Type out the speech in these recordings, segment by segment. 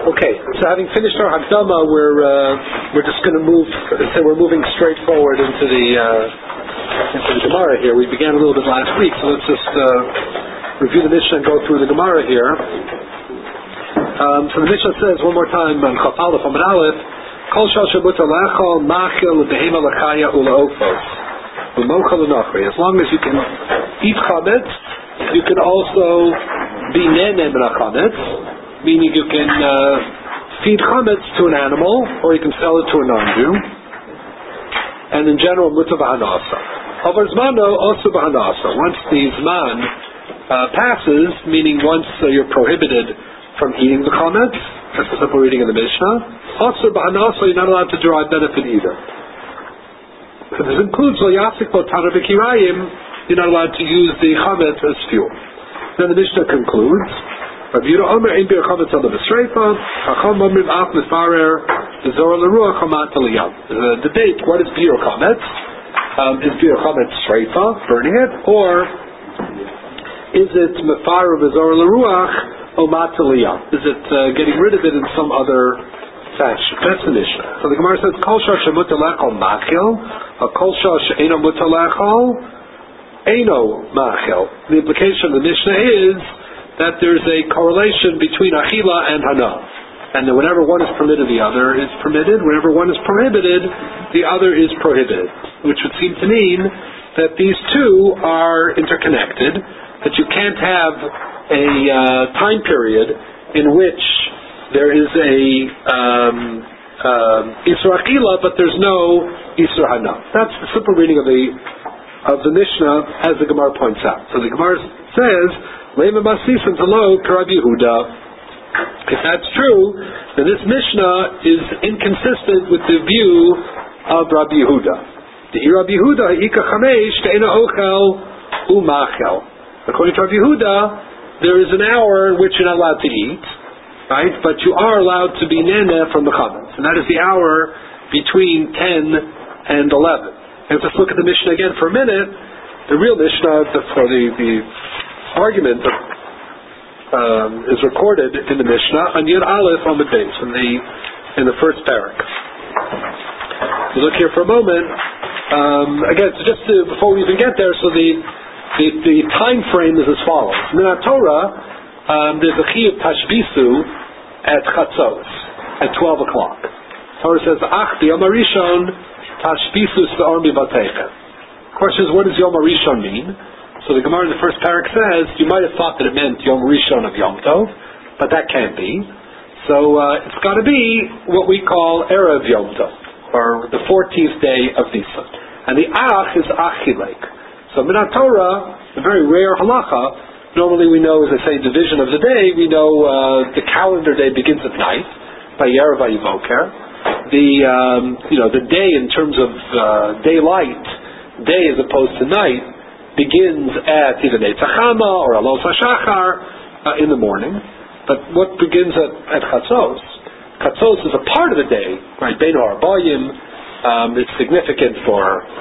Okay, so having finished our Hakdama, we're just going to move. So we're moving straight forward into the Gemara here. We began a little bit last week, so let's just review the Mishnah and go through the Gemara here. So the Mishnah says one more time on Chaf Aleph Amud Aleph, Kol shal shemutar lechol machil behema lechaya ulaofos u'mochel l'nochri. As long as you can eat chametz, you can also be nene min chametz, meaning you can feed chametz to an animal, or you can sell it to a non-Jew. And in general, mutar b'hanasa. Avar zmano also b'hanasa. Once the zman passes, meaning once you're prohibited from eating the chametz, that's the simple reading of the Mishnah. Also b'hanasa, you're not allowed to derive benefit either. So this includes lo yasik bo tana b'kirayim. You're not allowed to use the chametz as fuel. Then the Mishnah concludes. Rabbi Yehuda Omer ein bir chametz ala b'sreifa. Chacham omrim af mefarer zora l'ruach hamat aliyam. The debate: what is bir chametz? Is bir chametz sreifa, burning it, or is it mefarer zora l'ruach or mat aliyam? Is it getting rid of it in some other fashion? That's the Mishnah. So the Gemara says, Kol shar shemutar lechol machil, Kol shar she'eino mutar lechol eino machil. The implication of the Mishnah is that there's a correlation between achila and hana, and that whenever one is permitted, the other is permitted. Whenever one is prohibited, the other is prohibited, which would seem to mean that these two are interconnected, that you can't have a time period in which there is a Isur Achila, but there's no Isur Hana. That's the simple reading of the Mishnah, as the Gemara points out. So the Gemara says, Lema Masisim Talo Rabbi Yehuda. If that's true, then this Mishnah is inconsistent with the view of Rabbi Yehuda. The Rabbi Yehuda Ika Chamesh Te'ena Ochel Umachel. According to Rabbi Yehuda, there is an hour in which you're not allowed to eat, right? But you are allowed to be nene from the chametz, and that is the hour between 10 and 11. And let's look at the Mishnah again for a minute. The real Mishnah, for the argument is recorded in the Mishnah on Yud Aleph on the base in the first parak. So look here for a moment. Again, so just before we even get there, so the time frame is as follows. In our Torah, there's a chiyuv tashbisu at chatzos at 12 o'clock. Torah says, "Ach b'yom harishon tashbisu se'or mibatechem." The question is, what does Yom Harishon mean? So the Gemara in the first parak says, you might have thought that it meant Yom Rishon of Yom Tov, but that can't be. So it's got to be what we call Erev Yom Tov, or the 14th day of Nisan. And the Ach is Achilek. So Minat Torah, a very rare halacha, normally we know, as I say, division of the day, we know the calendar day begins at night, by Yerev Vayivoker. The day in terms of daylight, day as opposed to night, begins at either Neitzachama or Alos HaShachar in the morning. But what begins at Chatzos? Chatzos is a part of the day, right? Beinu Arbayim. It's significant for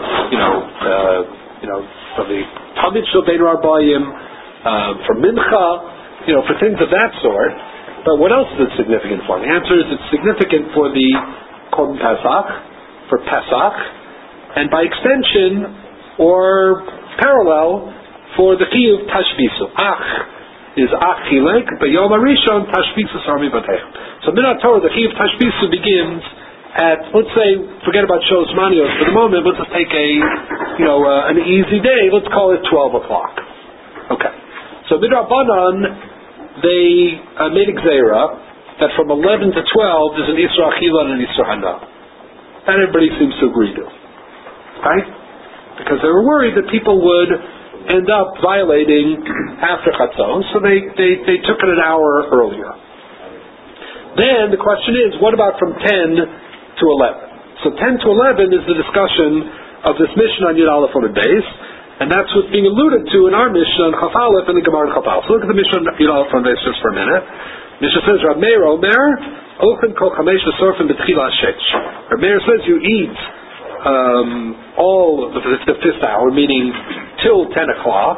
for the Tamid Shel Beinu Arbayim, for Mincha, for things of that sort. But what else is it significant for? The answer is it's significant for the Korban Pesach, for Pesach, and by extension, or parallel, for the chiyuv tashbisu. Ach is achilek, but Yom Harishon tashbisu sarmi batechem. So Minat Torah, the chiyuv tashbisu begins at, let's say, forget about Shos Manios for the moment. Let's just take an easy day. Let's call it 12 o'clock. Okay. So Midrabanan, they made a gzeira that from 11 to 12 is an Isra Achila and an Isra Hana. And everybody seems to agree to, right? Because they were worried that people would end up violating after Chatzos, so they took it an hour earlier. Then the question is, what about from 10 to 11? So 10 to 11 is the discussion of this Mishnah on Yud Aleph on the base, and that's what's being alluded to in our Mishnah on Chaf Aleph and the Gemara on Chaf Aleph. So look at the Mishnah on Yud Aleph on the base just for a minute. Mishnah says, Rab Meir Omer, Ochen kol chamesh v'sorfen b'tchila shesh. Rab Meir says you eat all the fifth hour, meaning till 10 o'clock.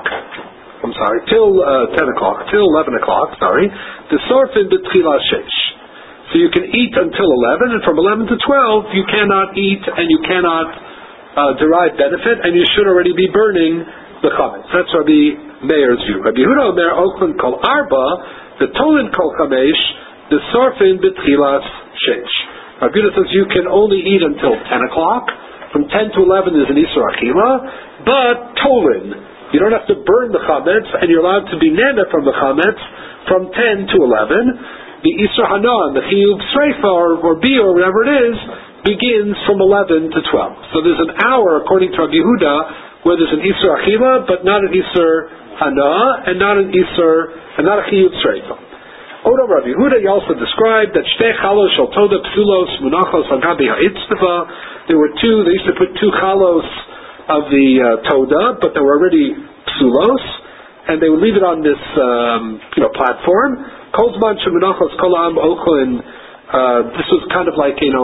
till 10 o'clock, till 11 o'clock, the sorfin b'tchila shesh. So you can eat until 11, and from 11 to 12 you cannot eat and you cannot derive benefit, and you should already be burning the chametz. That's Rabbi Meir's view. Rabbi Yehuda Omer Ochlan Kol Arba, the Tolin Kol Chamesh, the Sorfin B'tchilas Sheish. Rabbi Yehuda says you can only eat until 10 o'clock. From 10 to 11 is an Isur Achila, but Tolin, you don't have to burn the chametz, and you're allowed to be nene from the chametz from 10 to 11. The Isur Hana, the Chiyuv Sreifa or Bi or whatever it is, begins from 11 to 12. So there's an hour, according to Rabbi Yehuda, where there's an Isur Achila, but not an Isur Hana, and not a Chiyuv Sreifa. Odom Rabbi Yehuda, he also described that Shtei Chalos Shal Toda Psulos Munachos Agabi Ha'itztava. There were two, they used to put two chalos of the Toda, but they were already psulos, and they would leave it on this platform. Kozman Shemunachos Kolam Ochlin. This was kind of like an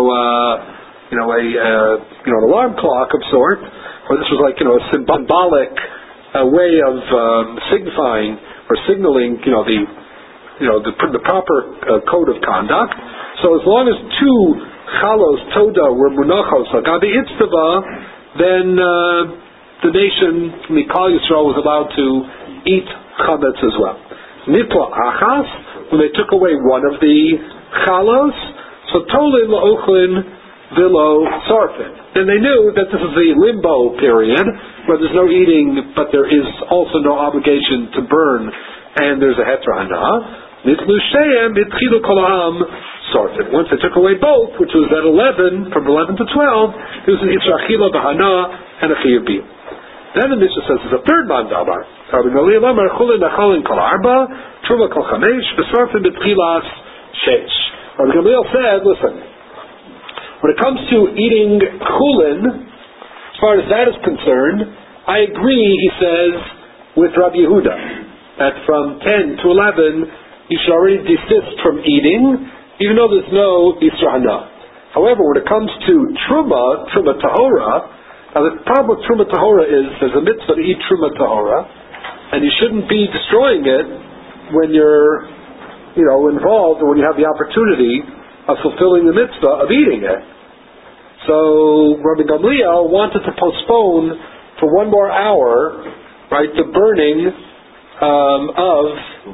alarm clock of sort, or this was like a symbolic way of signifying or signaling the proper code of conduct. So as long as two chalos Toda were munachos agabi itztava, then the nation Mikal Yisrael was allowed to eat chametz as well. Nipla achas, when they took away one of the chalos, so tolin la'ochlin vilo sarfin. Then they knew that this is the limbo period where there's no eating, but there is also no obligation to burn, and there's a hetra hana. Nitlu she'em itchilu kol ha'am sarfin. Once they took away both, which was at 11, from 11 to 12, it was an Isur Achila b'hana and a Chiyuv Biyum. Then the Mishnah says there's a third mandamar. Rabbi Gamliel Amar Chulin Nachalin Kol Arba, Truma Kol Chamesh, V'Sarfin B'Tchilas Sheish. Rabbi Gamliel said, listen, when it comes to eating chulin, as far as that is concerned, I agree, he says, with Rabbi Yehuda, that from 10 to 11 you should already desist from eating, even though there's no Isur Hana. However, when it comes to Truma Tahora, now the problem with Truma Tahora is there's a mitzvah to eat Truma Tahora, and you shouldn't be destroying it when you're, involved or when you have the opportunity of fulfilling the mitzvah of eating it. So Rabbi Gamliel wanted to postpone for one more hour, right, the burning of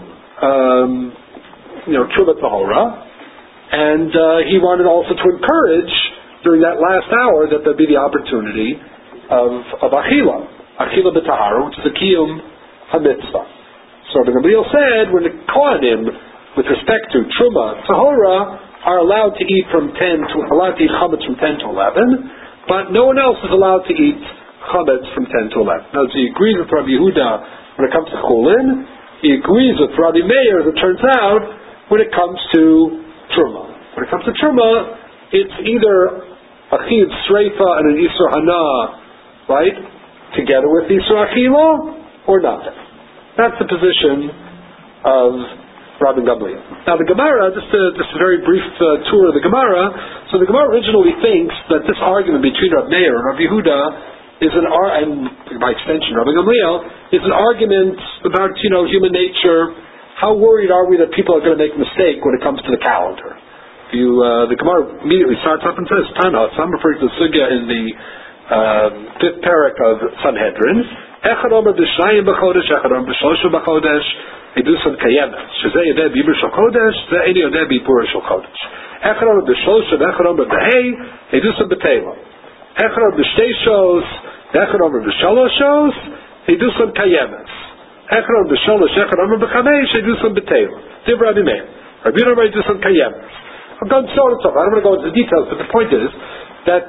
Truma Tahora, and he wanted also to encourage during that last hour that there be the opportunity of Achila b'Tahara, which is a Kiyum HaMitzvah. So Rabbi Gamliel said when the Kohanim, with respect to Truma Tahora, are allowed to eat chametz from 10 to 11, but no one else is allowed to eat chametz from 10 to 11. Now, he agrees with Rabbi Yehuda when it comes to Chulin. He agrees with Rabbi Meir, as it turns out, when it comes to Truma. When it comes to Truma, it's either a Chiyuv Sreifa and an Isur Hana, right, together with Isur Achila, or nothing. That's the position of Rabbi Gamliel. Now the Gemara, just a very brief tour of the Gemara. So the Gemara originally thinks that this argument between Rabbi Meir and Rabbi Yehuda is and by extension Rabbi Gamliel, is an argument about human nature. How worried are we that people are going to make a mistake when it comes to the calendar? The Gemara immediately starts up and says, Tana, so I'm referring to the sugya in the 5th parak of Sanhedrin. Echad omer b'shnayim b'chodesh, echad omer b'shlosha b'chodesh, edusan kayemet. Shezeh yodeh b'ibur shel kodesh, zeh eni yodeh b'ibur shel kodesh. Echad omer b'shlosha, echad omer b'hei, edusan b'teva. Echad omer b'shteishos, echad omer b'shaloshos, edusan kayemet. Echad omer b'shalosh, echad omer b'chamesh, edusan b'teva. Div Rabbi Meir. Rabbi Yehuda edusan kayemet. I've done so and so. I don't want to go into the details, but the point is that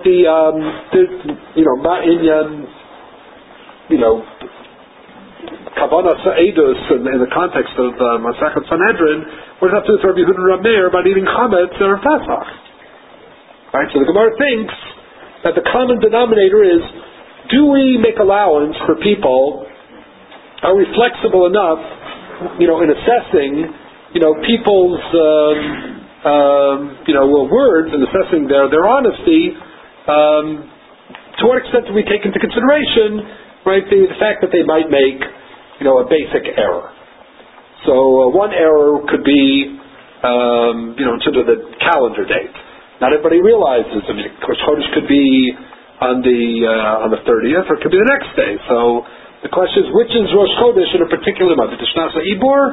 Kavanah Sa'edus in the context of Masachet Sanhedrin, what does that have to do with Rabbi Yehuda and Rabbi Meir about eating chametz or Pesach? Right. So the Gemara thinks that the common denominator is: do we make allowance for people? Are we flexible enough, in assessing, people's words and assessing their honesty? To what extent do we take into consideration, right, the fact that they might make, a basic error? So one error could be in terms of the calendar date. Not everybody realizes. I mean, Rosh Chodesh could be on the 30th, or it could be the next day. So the question is, which is Rosh Chodesh in a particular month? Is it Shnasa Ibor,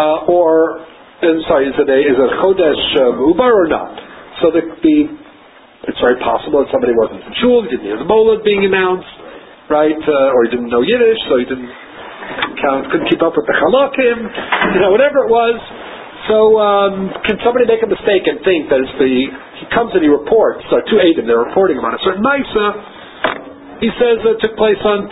is it Chodesh Ubar or not? So it's very possible that somebody wasn't in shul, he didn't hear the Molad being announced, right? Or he didn't know Yiddish, so he couldn't keep up with the Chalakim, whatever it was. So can somebody make a mistake and think that he comes and he reports to Eidim, they're reporting about a certain Maisa. He says it took place on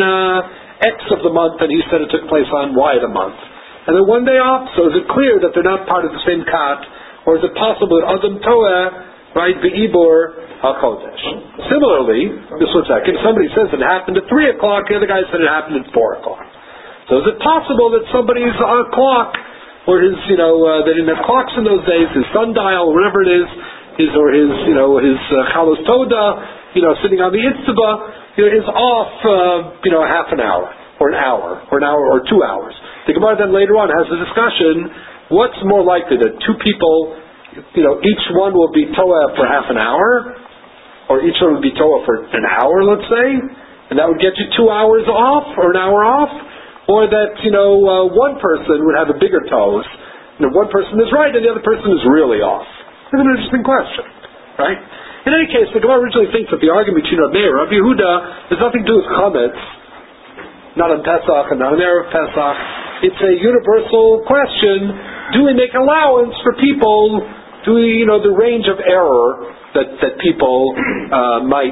X of the month, and he said it took place on Y of the month. And they're one day off, so is it clear that they're not part of the same kat? Or is it possible that Adam Toeh, right, Be'ibor HaChodesh? Similarly, just one second, if somebody says it happened at 3 o'clock, the other guy said it happened at 4 o'clock. So is it possible that somebody's clock, or his, they didn't have clocks in those days, his sundial, whatever it is, his Chalos Toda, sitting on the Itztaba, is off, half an hour, or an hour, or 2 hours. The Gemara then later on has a discussion, what's more likely, that two people, each one will be Toah for half an hour, or each one will be Toah for an hour, let's say, and that would get you 2 hours off, or an hour off, or that, one person would have a bigger toes, one person is right and the other person is really off. That's an interesting question, right? In any case, the Gemara originally thinks that the argument between Rabbi Meir and Rabbi Yehuda has nothing to do with chametz, not on Pesach and not on Erev Pesach. It's a universal question. Do we make allowance for people? Do we, the range of error that people might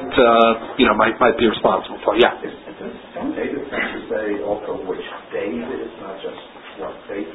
be responsible for? Yeah. Don't they essentially say also which day it is, not just what date?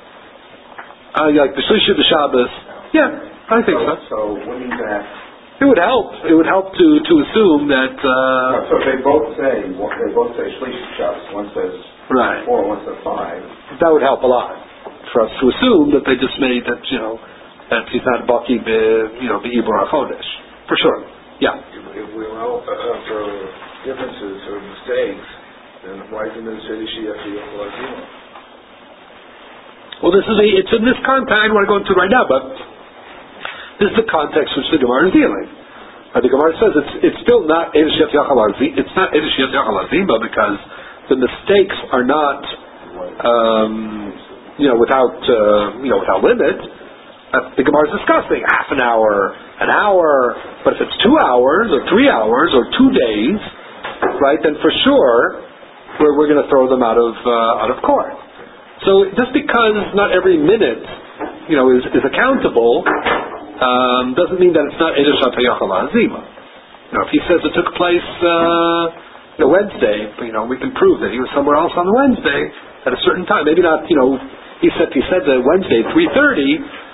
Like the Shlishi of the Shabbos. Yeah, I think so. So wouldn't that? It would help. It would help to assume that. So they both say Shlishi Shabbos. One says right. 4, one says 5. That would help a lot for us to assume that they just made that that he's not Baki Be'ibor HaChodesh for sure. Yeah. If we allow for differences or mistakes, then why isn't it Shlishi after Yom Lazima? Well, it's in this context. I don't want to go into it right now, but this is the context which the Gemara is dealing. The Gemara says it's still not Eidos Yat Yachal Azima. It's not Eidos Yat Yachal Azima because the mistakes are not, without limit. The Gemara is discussing half an hour, but if it's 2 hours or 3 hours or 2 days, right? Then for sure we're going to throw them out of court. So just because not every minute, is accountable, doesn't mean that it's not Eidos Yat Yachal Azima. If he says it took place Wednesday, we can prove that he was somewhere else on the Wednesday at a certain time. Maybe not. He said the Wednesday 3:30.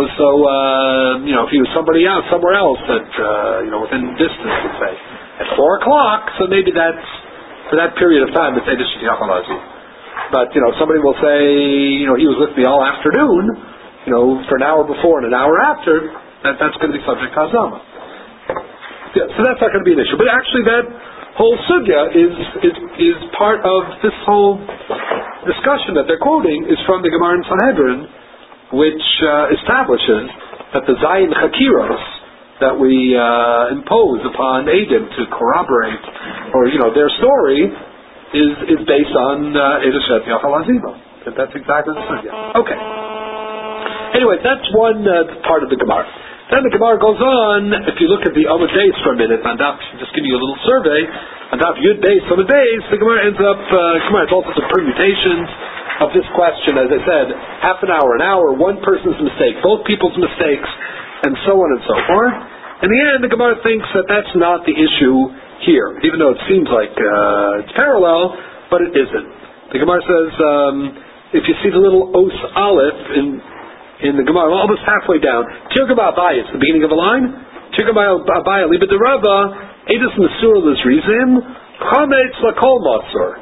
If he was somewhere else at within distance, let's say at 4 o'clock, so maybe that's for that period of time it's Eidos Yat Yachal Azima. But somebody will say he was with me all afternoon, for an hour before and an hour after. That's going to be subject to Hazama. Yeah, so that's not going to be an issue. But actually, that whole sugya is part of this whole discussion that they're quoting is from the Gemara in Sanhedrin, which establishes that the Zayin Chakiros that we impose upon Eidim to corroborate, or their story, is based on Eidos Yat Yachal Azima. That's exactly the sugya. Okay. Anyway, that's one part of the Gemara. Then the Gemara goes on. If you look at the Amud Beis for a minute, on Daf, just give you a little survey. On Daf Yud Beis, Amud Beis, the Gemara ends up. Gemara has all sorts of permutations of this question. As I said, half an hour, one person's mistake, both people's mistakes, and so on and so forth. In the end, the Gemara thinks that that's not the issue here, even though it seems like it's parallel, but it isn't. The Gemara says, if you see the little Os Aleph in the Gemara, almost halfway down, Tirgaba Abai, it's the beginning of a line. Tirgaba Abai, Liba de Rava, Eidos Masur Lizrizim, Chametz Lakol Masur.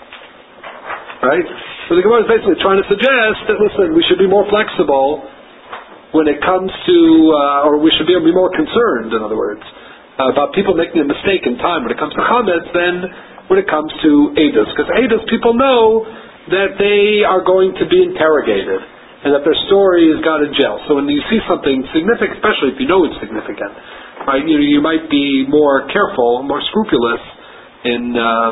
Right? So the Gemara is basically trying to suggest that, listen, we should be more flexible when it comes to, or we should be more concerned, in other words, about people making a mistake in time when it comes to Chametz than when it comes to Eidos. Because Eidos, people know that they are going to be interrogated. and that their story has got in jail. So when you see something significant, especially if you know it's significant, right, you might be more careful, more scrupulous in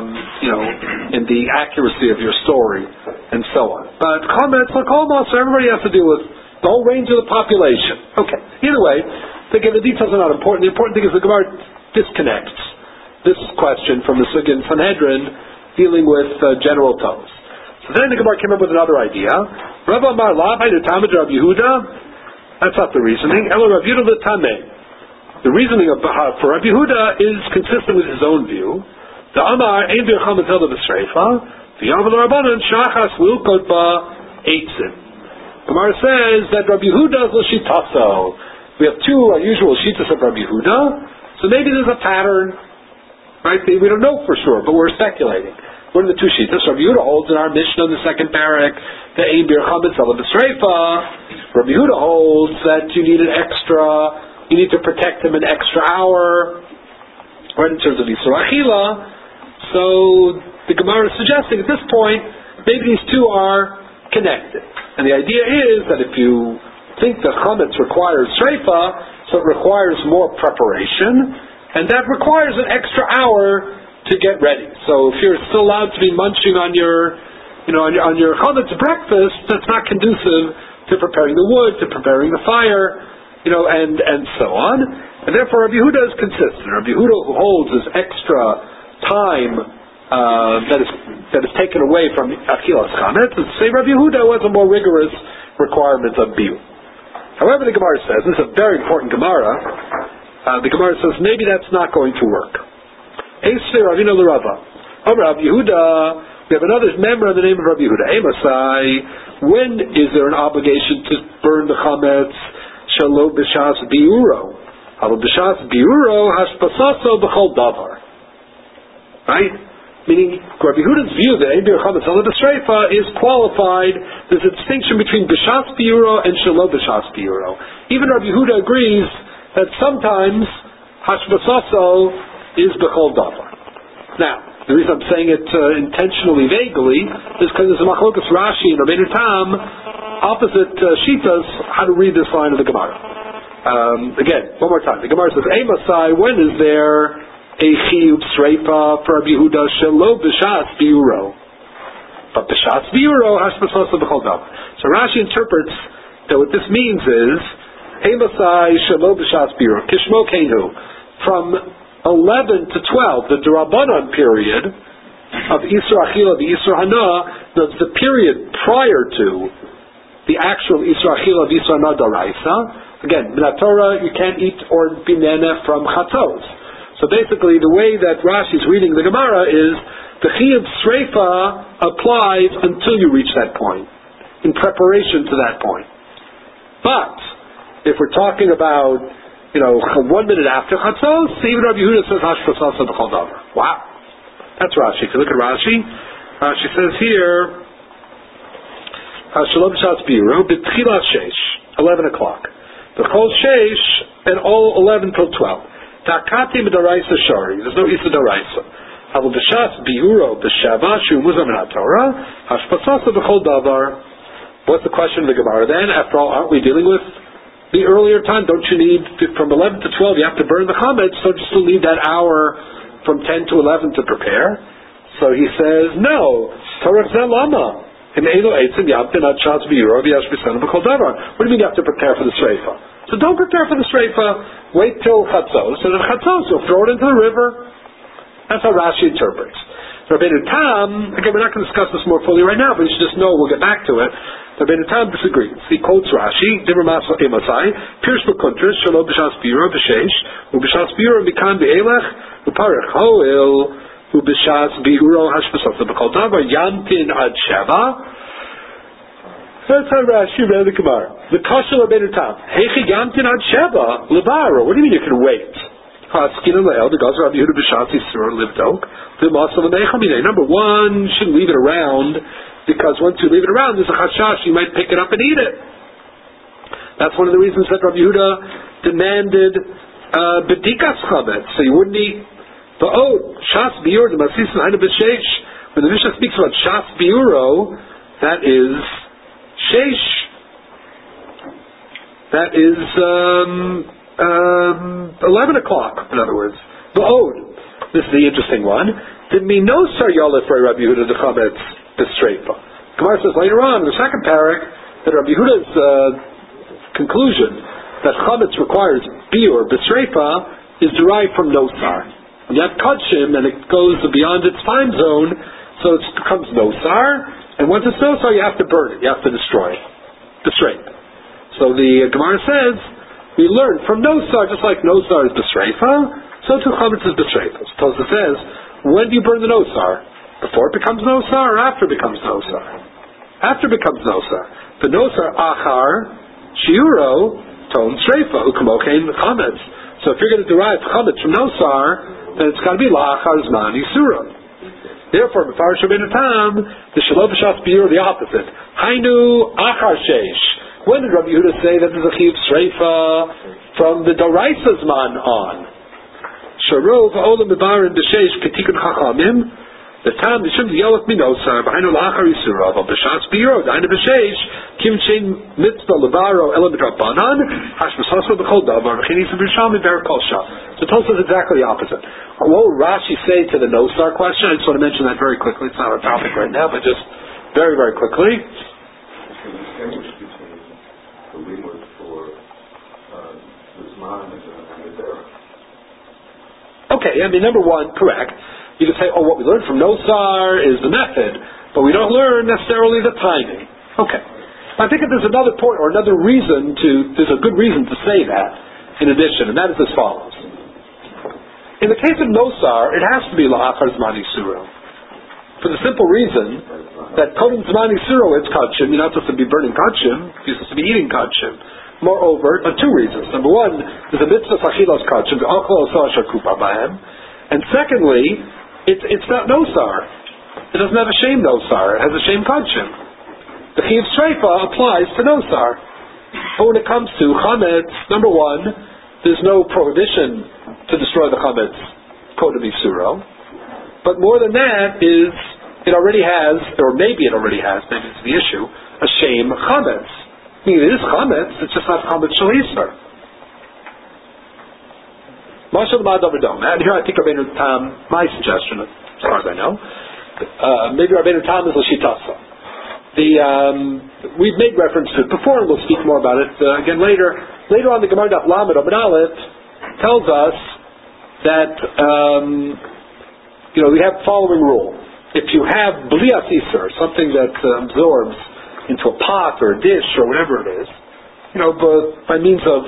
the accuracy of your story, and so on. But comments like almost everybody has to deal with the whole range of the population. Okay. Either way, again, the details are not important. The important thing is the Gemara disconnects this question from the Sugya in Sanhedrin dealing with general toes. So then the Gemara came up with another idea. Rav Amar Lav Haydu Tamid Rav Yehuda. That's not the reasoning. Elo Rav Yehuda L'Tameh. The reasoning for Rav Yehuda is consistent with his own view. The Amar Ein Bircham Matilda B'Sreifa. The Yavel Rabbanan Shachas Lilkot Ba Eitzim. Gemara says that Rav Yehuda is L'Shitaso. We have two unusual shitas of Rav Yehuda, so maybe there's a pattern, right? We don't know for sure, but we're speculating. What are the two shitas? Rav Yehuda holds in our Mishnah in the second parak that Ein Bircham Matilda B'Sreifa. Rav Yehuda holds that you need to protect him an extra hour, right, in terms of Yisur Achila. So the Gemara is suggesting at this point, maybe these two are connected. And the idea is that if you think that chametz requires shreifa, so it requires more preparation, and that requires an extra hour to get ready. So if you're still allowed to be munching on your chametz breakfast, that's not conducive to preparing the wood, to preparing the fire, and so on. And therefore Rabbi Yehuda is consistent. Rabbi Yehuda who holds this extra time that is taken away from Achilas Chametz, and say Rabbi Yehuda was a more rigorous requirement of Biur. However, the Gemara says, this is a very important Gemara, the Gemara says maybe that's not going to work. Eisvei Ravina l'Rava. Rabbi Yehuda, we have another member of the name of Rabbi Yehuda. Emasai, when is there an obligation to burn the Chametz? Shalo b'shas biuro. Halo b'shas biuro hashpasaso b'chol davar. Right? Meaning, Rabbi Yehuda's view that Ein Bircham Matilda B'Sreifa is qualified. There's a distinction between b'shas biuro and shalo b'shas biuro. Even Rabbi Yehuda agrees that sometimes hashpasaso is b'chol davar. Now, the reason I'm saying it intentionally vaguely is because there's a machlokas Rashi and Rabbeinu Tam opposite shitas how to read this line of the Gemara. Again, one more time. The Gemara says, Emasai, when is there a chiyuv sreifa for Rabbi Yehuda shelo b'shas biuro? But b'shas biuro hashpasaso b'chol davar. So Rashi interprets that what this means is Emasai shelo b'shas biuro kishmo keinu, from 11 to 12, the Durabanan period of Isur Achila, the Isur Hana, the period prior to the actual Isur Achila of Isur Hana Daraisa. Again, Minat Torah, you can't eat or be nene from Chatzos. So basically, the way that Rashi is reading the Gemara is the Chiyuv Sreifa applies until you reach that point, in preparation to that point. But if we're talking about 1 minute after Chatzos, even Rabbi Yehuda says hashpasaso b'chol davar. Wow, that's Rashi. If you look at Rashi, Rashi says here Shalom b'shas biuro b'tchilas sheish, 11 o'clock. B'chol sheish, and all 11 till 12. Takati b'daraisa shari. There's no isa daraisa. Havu b'shas biuro b'sheva shu muzam min haTorah hashpasaso b'chol davar. What's the question of the Gemara then? After all, aren't we dealing with the earlier time? Don't you need, from 11 to 12, you have to burn the chametz, so you still need that hour from 10 to 11 to prepare? So he says, no. What do you mean you have to prepare for the sreifa? So don't prepare for the sreifa, wait till Chatzos, and at Chatzos you'll throw it into the river. That's how Rashi interprets. Rabbeinu Tam, again, we're not going to discuss this more fully right now, but you should just know, we'll get back to it. Rabbeinu Tam disagrees. He quotes Rashi, Divrei Masal Emasai, Pirush B'Kontris, Shalom b'shas biuro b'sheish, u'b'shas biuro mikan b'elech, u'parech ho'il, u'b'shas biuro hashpasaso b'chol davar, yamtin ad sheva. That's how Rashi read the Gemara. The Kasha Rabbeinu Tam, Heichi yamtin ad sheva, l'baro. What do you mean you can wait? Number one, you shouldn't leave it around, because once you leave it around, there's a chashash, you might pick it up and eat it. That's one of the reasons that Rabbi Yehuda demanded bedikas chametz, so you wouldn't eat. But shas biur, the masisin hainu b'sheish. When the Mishnah speaks about shas biuro, that is sheish That is 11 o'clock, in other words. V'od, this is the interesting one. Did me no sar yalef Rabbi Yehuda the chametz b'streifa. Gemara says later on in the second parak that Rabbi Yehuda's conclusion that chametz requires biur b'streifa is derived from nosar. And you have kachim, and it goes beyond its time zone, so it becomes nosar. And once it's nosar, you have to burn it. You have to destroy it, b'streifa. So the Gemara says we learn from nosar, just like nosar is b'streifa, so too chametz is b'streifa. So Tosafos says, when do you burn the nosar? Before it becomes nosar, or after it becomes nosar? After it becomes nosar. The nosar achar shiuro ton streifa ukamokein chametz. So if you're going to derive chametz from nosar, then it's got to be la'achar zman yisura. Therefore, b'far Rabbeinu Tam, the shelo b'shas biur the opposite. Hainu achar sheish. When did Rabbi Yehuda say that there's a chiv streifa? From the doraisa zman on. Sharov olam mebarim b'sheish ketikun chachamim. The time mishum yelach minosar b'hainu la'achar yisura but b'shas biur da'inu b'sheish kim shein mitzvah lebaro elam b'drabanan hash b'sasro b'chol davar v'chinis b'risham b'ber kol shah. So Tosafos is exactly the opposite. What would Rashi say to the nosar question? I just want to mention that very quickly. It's not our topic right now, but just very, very quickly. Distinguish between the limud for the zman and the derech. Okay, I mean, number one, correct. You can say, oh, what we learned from nosar is the method, but we don't learn necessarily the timing. Okay. I think that there's another point or another reason there's a good reason to say that in addition, and that is as follows. In the case of nosar, it has to be la'achar zman yisuro. For the simple reason that kodem zman yisuro, it's kachim. You're not supposed to be burning kachim. You're supposed to be eating kachim. Moreover, on two reasons. Number one, there's a mitzvah achilas kachim, and secondly, it's not nosar. It doesn't have a shame nosar. It has a shame kachim. The chiv streifa applies to nosar. But when it comes to chametz, number one, there's no prohibition to destroy the chametz kodem yisuro. But more than that is, it already has, or maybe it already has, maybe it's the issue, a shame chametz. I mean, it is chametz, it's just not chametz shel Yisur. Mashal Ma'ad Avadom. And here I think Rabbeinu Tam, my suggestion, as far as I know, maybe Rabbeinu Tam is l'shitasa. We've made reference to it before, and we'll speak more about it again later. Later on, the Gemara Daf Lamed Amud Aleph tells us that we have the following rule. If you have blias Yisur, something that absorbs into a pot or a dish or whatever it is, by means of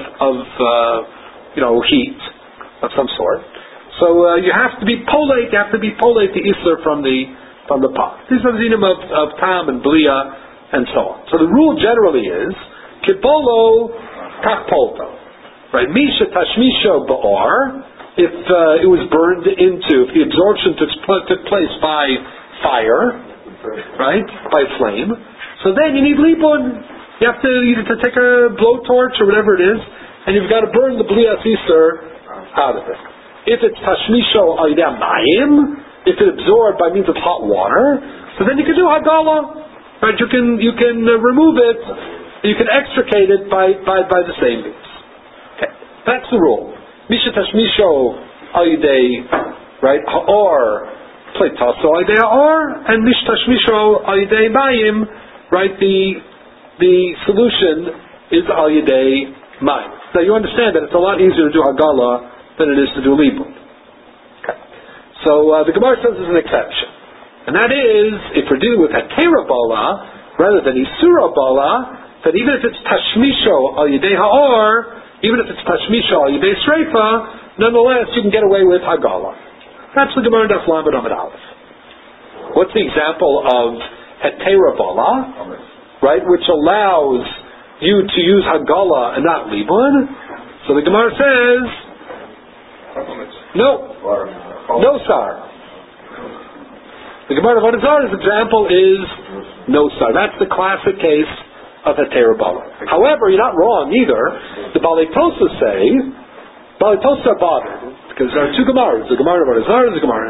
heat of some sort. So you have to be polate. You have to be polate the Yisur from the pot. These are the dinim of tam and blia and so on. So the rule generally is kibolo kach polto, right? Misha tashmisho ba'or. If it was burned into, if the absorption took place by fire, right, by flame, so then you need libun. You have to either take a blowtorch or whatever it is, and you've got to burn the blias Yisur out of it. If it's tashmisho al yidei mayim, if it's absorbed by means of hot water, so then you can do hagala, right? You can remove it, you can extricate it by the same means. Okay, that's the rule. Misha tashmisho al yidei, right, ha'or pleitaso al yidei ha'or, and misha tashmisho al yidei mayim, right, the solution is al yidei mayim. Now you understand that it's a lot easier to do hagala than it is to do libun. Okay. So the Gemara says there's an exception, and that is if we're dealing with hetera bala rather than isura bala, that even if it's tashmisho al yidei ha'or, even if it's tashmisha al yidei sreifa, nonetheless you can get away with hagala. That's the Gemara Daf Lamed Amud Aleph. What's the example of hetera bala, right, which allows you to use hagala and not libun? So the Gemara says, no sar. The Gemara of Avodah example is no sar. That's the classic case of hetera bala. However, you're not wrong either. The Balei Tosafos are bothered because there are two Gemaras: the Gemara of Avodah, the Gemara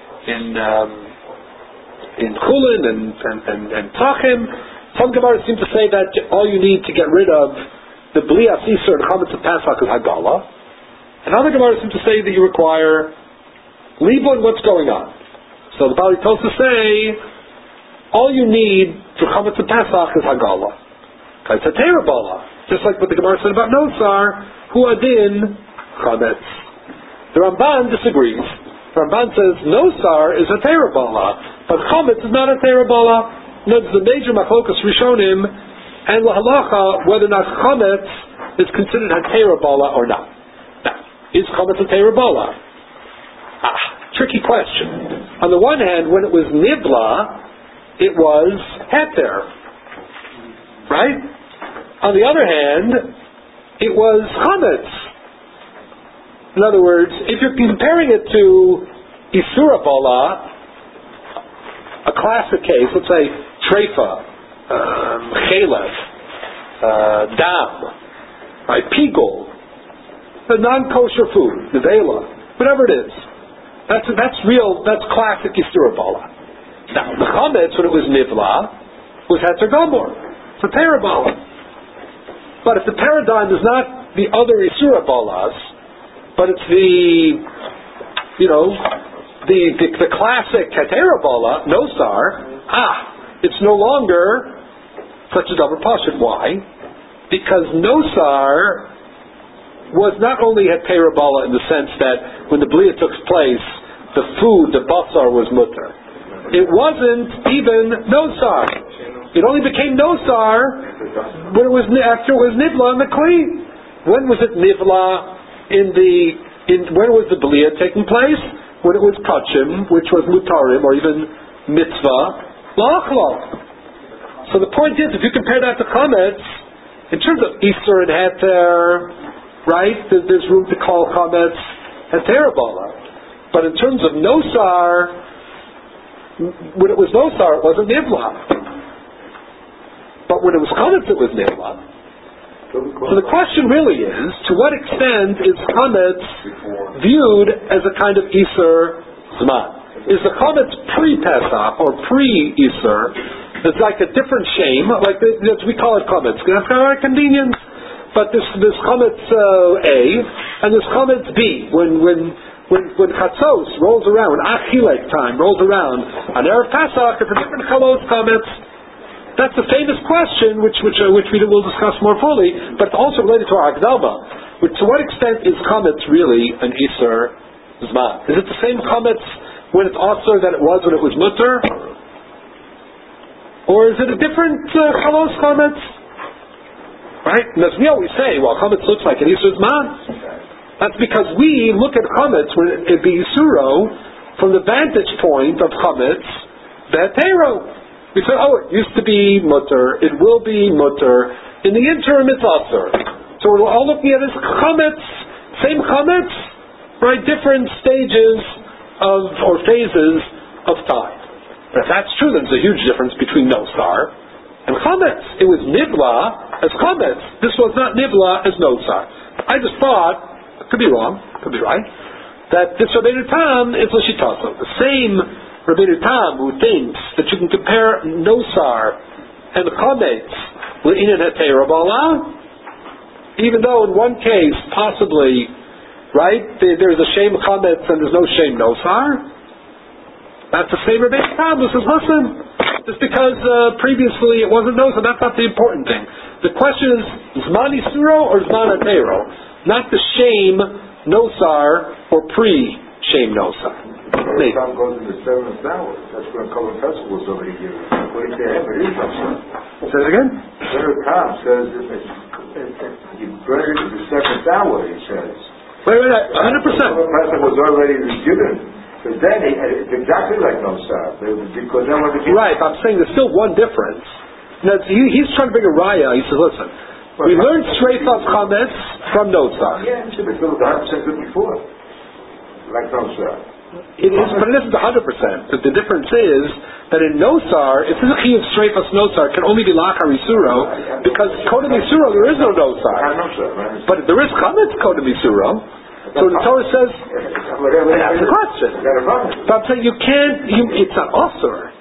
in Chulin and Tachim. Some Gemaras seem to say that all you need to get rid of the Blias Isur, the Chametz of Pesach is Hagala. And other Gemaras seem to say that you require Libun, what's going on. So the Bali Tosa say, all you need for Chametz of Pesach is Hagala. It's a Terabala. Just like what the Gemara said about Nosar, Hu Adin Chametz. The Ramban disagrees. The Ramban says Nosar is a Terabala, but Chametz is not a Terabala. No, the major Machlokas Rishonim and Lahalacha, whether or not Chametz is considered a Terabala or not. Now, is Chametz a Terabala? Tricky question. On the one hand, when it was Nibla, it was Heter. Right? On the other hand, it was Chametz. In other words, if you're comparing it to Isura Bala, a classic case, let's say Treifa, Chelef, Dam, right, Pigul, the non-kosher food, Nevela, whatever it is. That's classic Isura Bala. Now, the Chametz, when it was Nivla, was Heter Gomor. It's a Terabala. But if the paradigm is not the other Isura Balas, but it's the classic Terabala, Nosar, it's no longer such a double pashut. Why? Because Nosar was not only a Terabala in the sense that when the Blia took place, the food, the basar, was mutter. It wasn't even Nosar. It only became Nosar when after it was Nivla in the Kli. When was it Nivla when was the Blia taking place? When it was Kachim, which was Mutarim, or even Mitzvah, La'achlo. So the point is, if you compare that to Chametz, in terms of Isur and Heter, right, there's room to call Chametz Heterabala. But in terms of Nosar, when it was Nosar, it wasn't Nivla. But when it was Chametz, it was Nivla. So the question really is, to what extent is Chametz viewed as a kind of Isur Zman? Is the Chametz pre-Pesach or pre-Isur? It's like a different shame, like we call it Chametz. That's kind of our convenience. But there's Chametz A and there's Chametz B. When Chatzos rolls around, when Achilek time rolls around, on Erev Pesach, it's a different Chalos Chametz. That's a famous question, which we will discuss more fully, but it's also related to our Agdama. To what extent is Chametz really an Isur Zman? Is it the same Chametz when it's Asur that it was when it was Mutter? Or is it a different Chalos Chametz? Right? And as we always say, well, Chametz looks like an Isur Zman. That's because we look at Chametz when it be Isuro from the vantage point of Chametz Be'atero. We say, it used to be mutter, it will be mutter. In the interim, it's asur. So we're all looking at this chametz, same chametz, right? Different stages or phases of time. But if that's true, then there's a huge difference between nosar and chametz. It was nibla as chametz. This was not nibla as nosar. I just thought, could be wrong, could be right, that this Rabbeinu Tam is l'shitaso. The same Rabbeinu Tam who thinks that you can compare Nosar and Chametz l'inyan heterabala, even though in one case possibly, right, there's a shame Chametz and there's no shame Nosar. That's the same Rabbeinu Tam who says, listen, just because previously it wasn't Nosar, that's not the important thing. The question is Zman Isuro or Zman Atero, not the shame Nosar or pre-shame Nosar. The time goes in the 7th hour. That's when Kohen Festival is already given. What do you say? It is Nosar. Say it again? The Tam says you burn it in the 7th hour, he says. Wait, 100%. Kohen Festival was already given. But then it's exactly like Nosar. Because then when right, I'm saying there's still one difference. Now, he's trying to bring a raya. He says, listen, we learned Shreifas Chametz from Nosar. Yeah, but it was 100% good before. Like Nosar. It is, but it isn't 100%. But the difference is that in Nosar, if this is a key of Shreifas Nosar, it can only be Lachar Isuro, because Kodem Isuro, there is no Nosar. But there is Chametz Kodem Isuro. So the Torah says, that's the question. But I'm saying it's not Asur.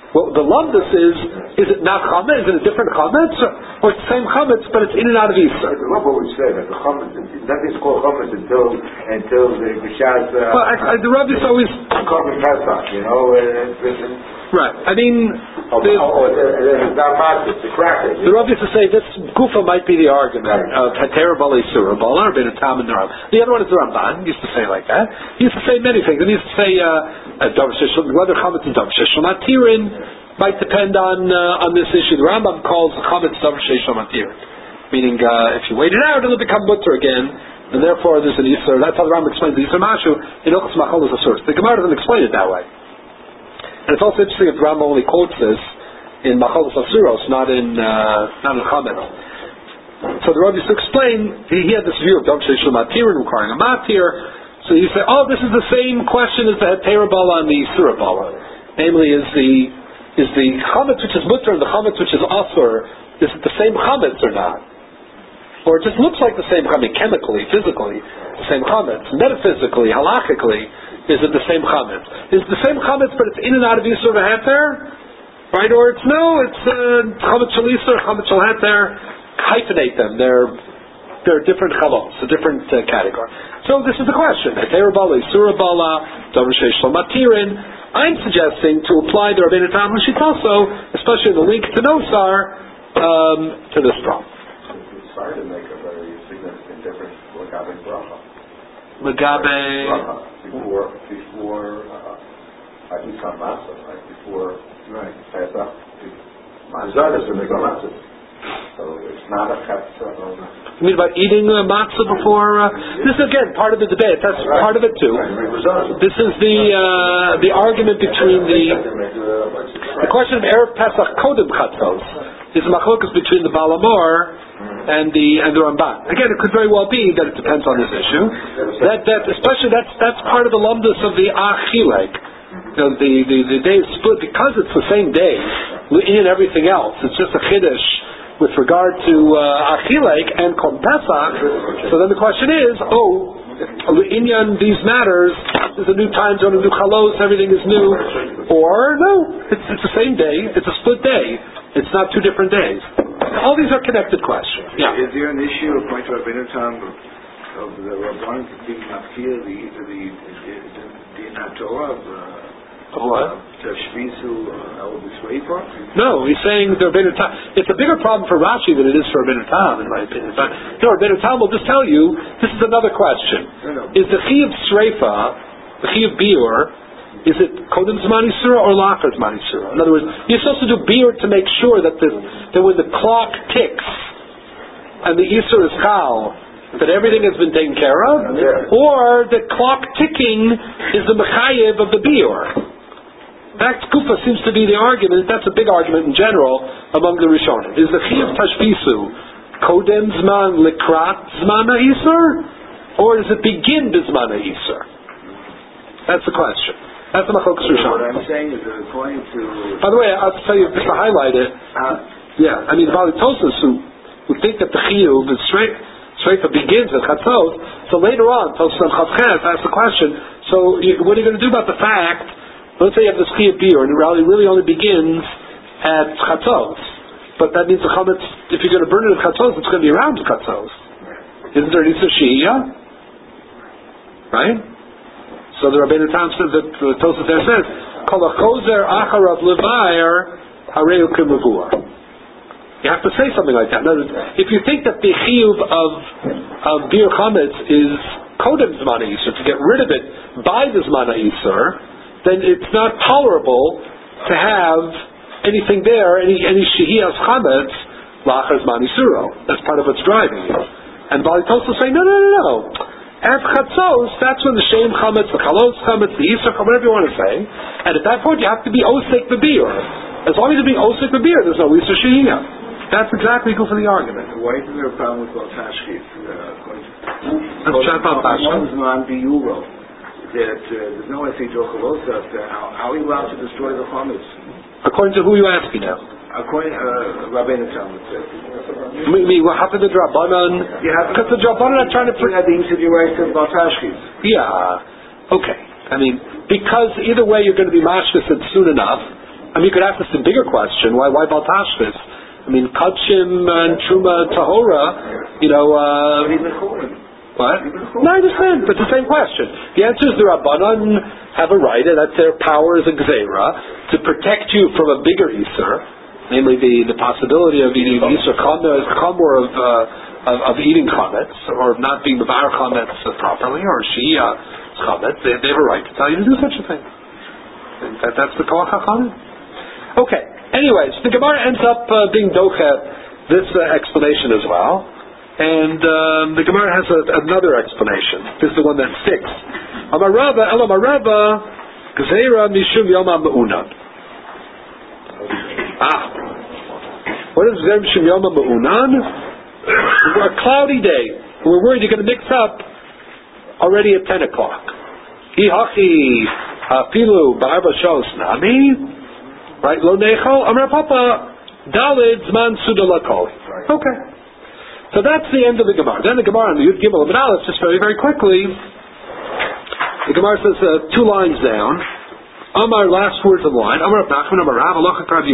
Well, the lumdus is it not chametz? Is it a different chametz? Or it's the same chametz, but it's in and out of Easter? Look what we said, that the chametz, nothing's called chametz until the B'shas... the Rav is always... Chametz Pesach, you know, right, I mean... it's not matzah, it's a cracker. The Rav used to say this gufa might be the argument of Heter Bali Surah Bala, or Ben Tam and the Rav. The other one is the Ramban, he used to say like that. He used to say many things. He used to say whether chametz is Dav Sheshel Matirin might depend on this issue. The Rambam calls chametz Dav Sheshel Matirin, meaning if you wait it out, it'll become mutter again, and therefore there's an Yisur. That's how the Rambam explains the Yisur Mashu in Ilchos Machol as a source. The Gemara doesn't explain it that way. And it's also interesting if the Rambam only quotes this in Machalos Asuros, not in Chametz. So the Rabbi used to explain, he had this view of Dav Sheshel Matirin requiring a Matir. So you say, this is the same question as the Heter Bala and the Surah Bala. Namely, is the Chametz which is mutter and the Chametz which is asur, is it the same Chametz or not? Or it just looks like the same Chametz, chemically, physically, the same Chametz. Metaphysically, halachically, is it the same Chametz? Is it the same Chametz, but it's in and out of Yisur V'Heter? Right? Or it's Chametz Shel Yisur, Chametz Shel Heter. Hyphenate them. They're different chalos, a different category. So this is the question. Heter Bala, Surah Bala, Dav Sheshel Matirin. I'm suggesting to apply the Rabbeinu Tam L'Shitaso, especially the link to Nosar, to this problem. It's hard to make a very significant difference for Lagabe Bracha. Before Ahisam Masa, right? Before Pesach, Mazar is to make a matzah. So it's not a chatzah. You mean about eating matzah before? This is again part of the debate. That's part of it too. This is the argument between the question of Erev Pesach Kodem Chatzos is a machlokas between the Baal Hamor and the Ramban. Again, it could very well be that it depends on this issue. That especially that's part of the lumdus of the Achilek. The day is split because it's the same day in everything else. It's just a chiddush with regard to Achilek and Korban Pesach. So then the question is, Inyan, these matters, there's a new time zone, a new chalos, everything is new. Or, no, it's the same day, it's a split day. It's not two different days. All these are connected questions. Yeah. Is there an issue of point of Rabbeinu Tam of the Rabban being mafkir the Torah of what? No, he's saying the Rabbeinu Tam. It's a bigger problem for Rashi than it is for Rabbeinu Tam, in my opinion. But no, Rabbeinu Tam will just tell you. This is another question: Is the Chi of Sreifa, the Chi of Biur, is it Kodem Zman Yisura or Lacher Zman Yisura? In other words, you're supposed to do Biur to make sure that when the clock ticks and the Yisur is Chal, that everything has been taken care of, or the clock ticking is the Mechayev of the Biur. That kufa seems to be the argument. That's a big argument in general among the Rishonim. Is the Chi of Tashbisu Kodem Zman Likrat Zman HaYisur, or does it begin Bizman HaYisur? That's the question. That's the Machlokas Rishonim. What I'm saying is that according to... By the way, I'll tell you, just to highlight it, the Bali Tosas who think that the Chiyuv is Shreifa begins at Chatzos, so later on, Tosas and Chavches asks the question, so what are you going to do about the fact, let's say you have this Chi of Biur, and it really only begins at Chatzos, but that means the Chametz, if you're going to burn it at Chatzos, it's going to be around Chatzos. Isn't there an Yisur Shehiyah? Right? So the Rabbeinu Tam says that the Tosafos there says, Kol HaChozer Acharav Levair Hareu K'Mavua. You have to say something like that. In other words, if you think that the chiyuv of Biur Chametz is Kodem Zman HaYisur, to get rid of it by the Zman HaYisur, then it's not tolerable to have anything there, any Shehiyas Chametz, Lacher Zman Yisuro. That's part of what's driving it. And Bali Tosafos say, no. At Chatzos, that's when the Shem Chametz, the Chalos Chametz, the Yisur Chametz, whatever you want to say, and at that point you have to be Osek B'Biur. As long as you're being Osek B'Biur, there's no Yisur Shehiyah. That's exactly equal to the argument. Why isn't there a problem with Baltashkis? One's non-Biuro. That there's no way to say Jochalos. How are you allowed to destroy the Chametz? According to who you asking now? According to Rabbeinu Tam, it says. What happened to Drabanan? Because the Drabanan are trying to put the insinuation of Baltashkis. Yeah. Okay. I mean, because either way you're going to be mashvis soon enough, I mean, you could ask this a bigger question. Why Baltashvis? I mean, Kachim and Truma Tahora, what? No, I understand, but it's the same question. The answer is the Rabbanan have a right, and that their power is a Gzeira, to protect you from a bigger Isser, namely the possibility of eating Isser Chamor of eating Chametz, or of not being Mevar Chametz properly, or Shia Chametz. They have a right to tell you to do such a thing. That's the Koach HaChamim. Okay, anyways, the Gemara ends up being Docha this explanation as well. And the Gemara has another explanation. This is the one that sticks. Amar Rava, Elam Rava, Gzeira Mishum Yom HaMe'unan. What is Gzeira Mishum Yom HaMe'unan? A cloudy day. We're worried you're going to mix up already at 10 o'clock. Hihachi Hafilu Ba'arba Shos Nami. Right? Lo Nechol. Amar Papa, Dalid Zman Suda Lakol. Okay. So that's the end of the Gemara. Then the Gemara on the Yud Gimel Amid Aleph, just very, very quickly, the Gemara says 2 lines down, Amar, last words of the line, Amar Nachman, Amar Rav, Halacha Rav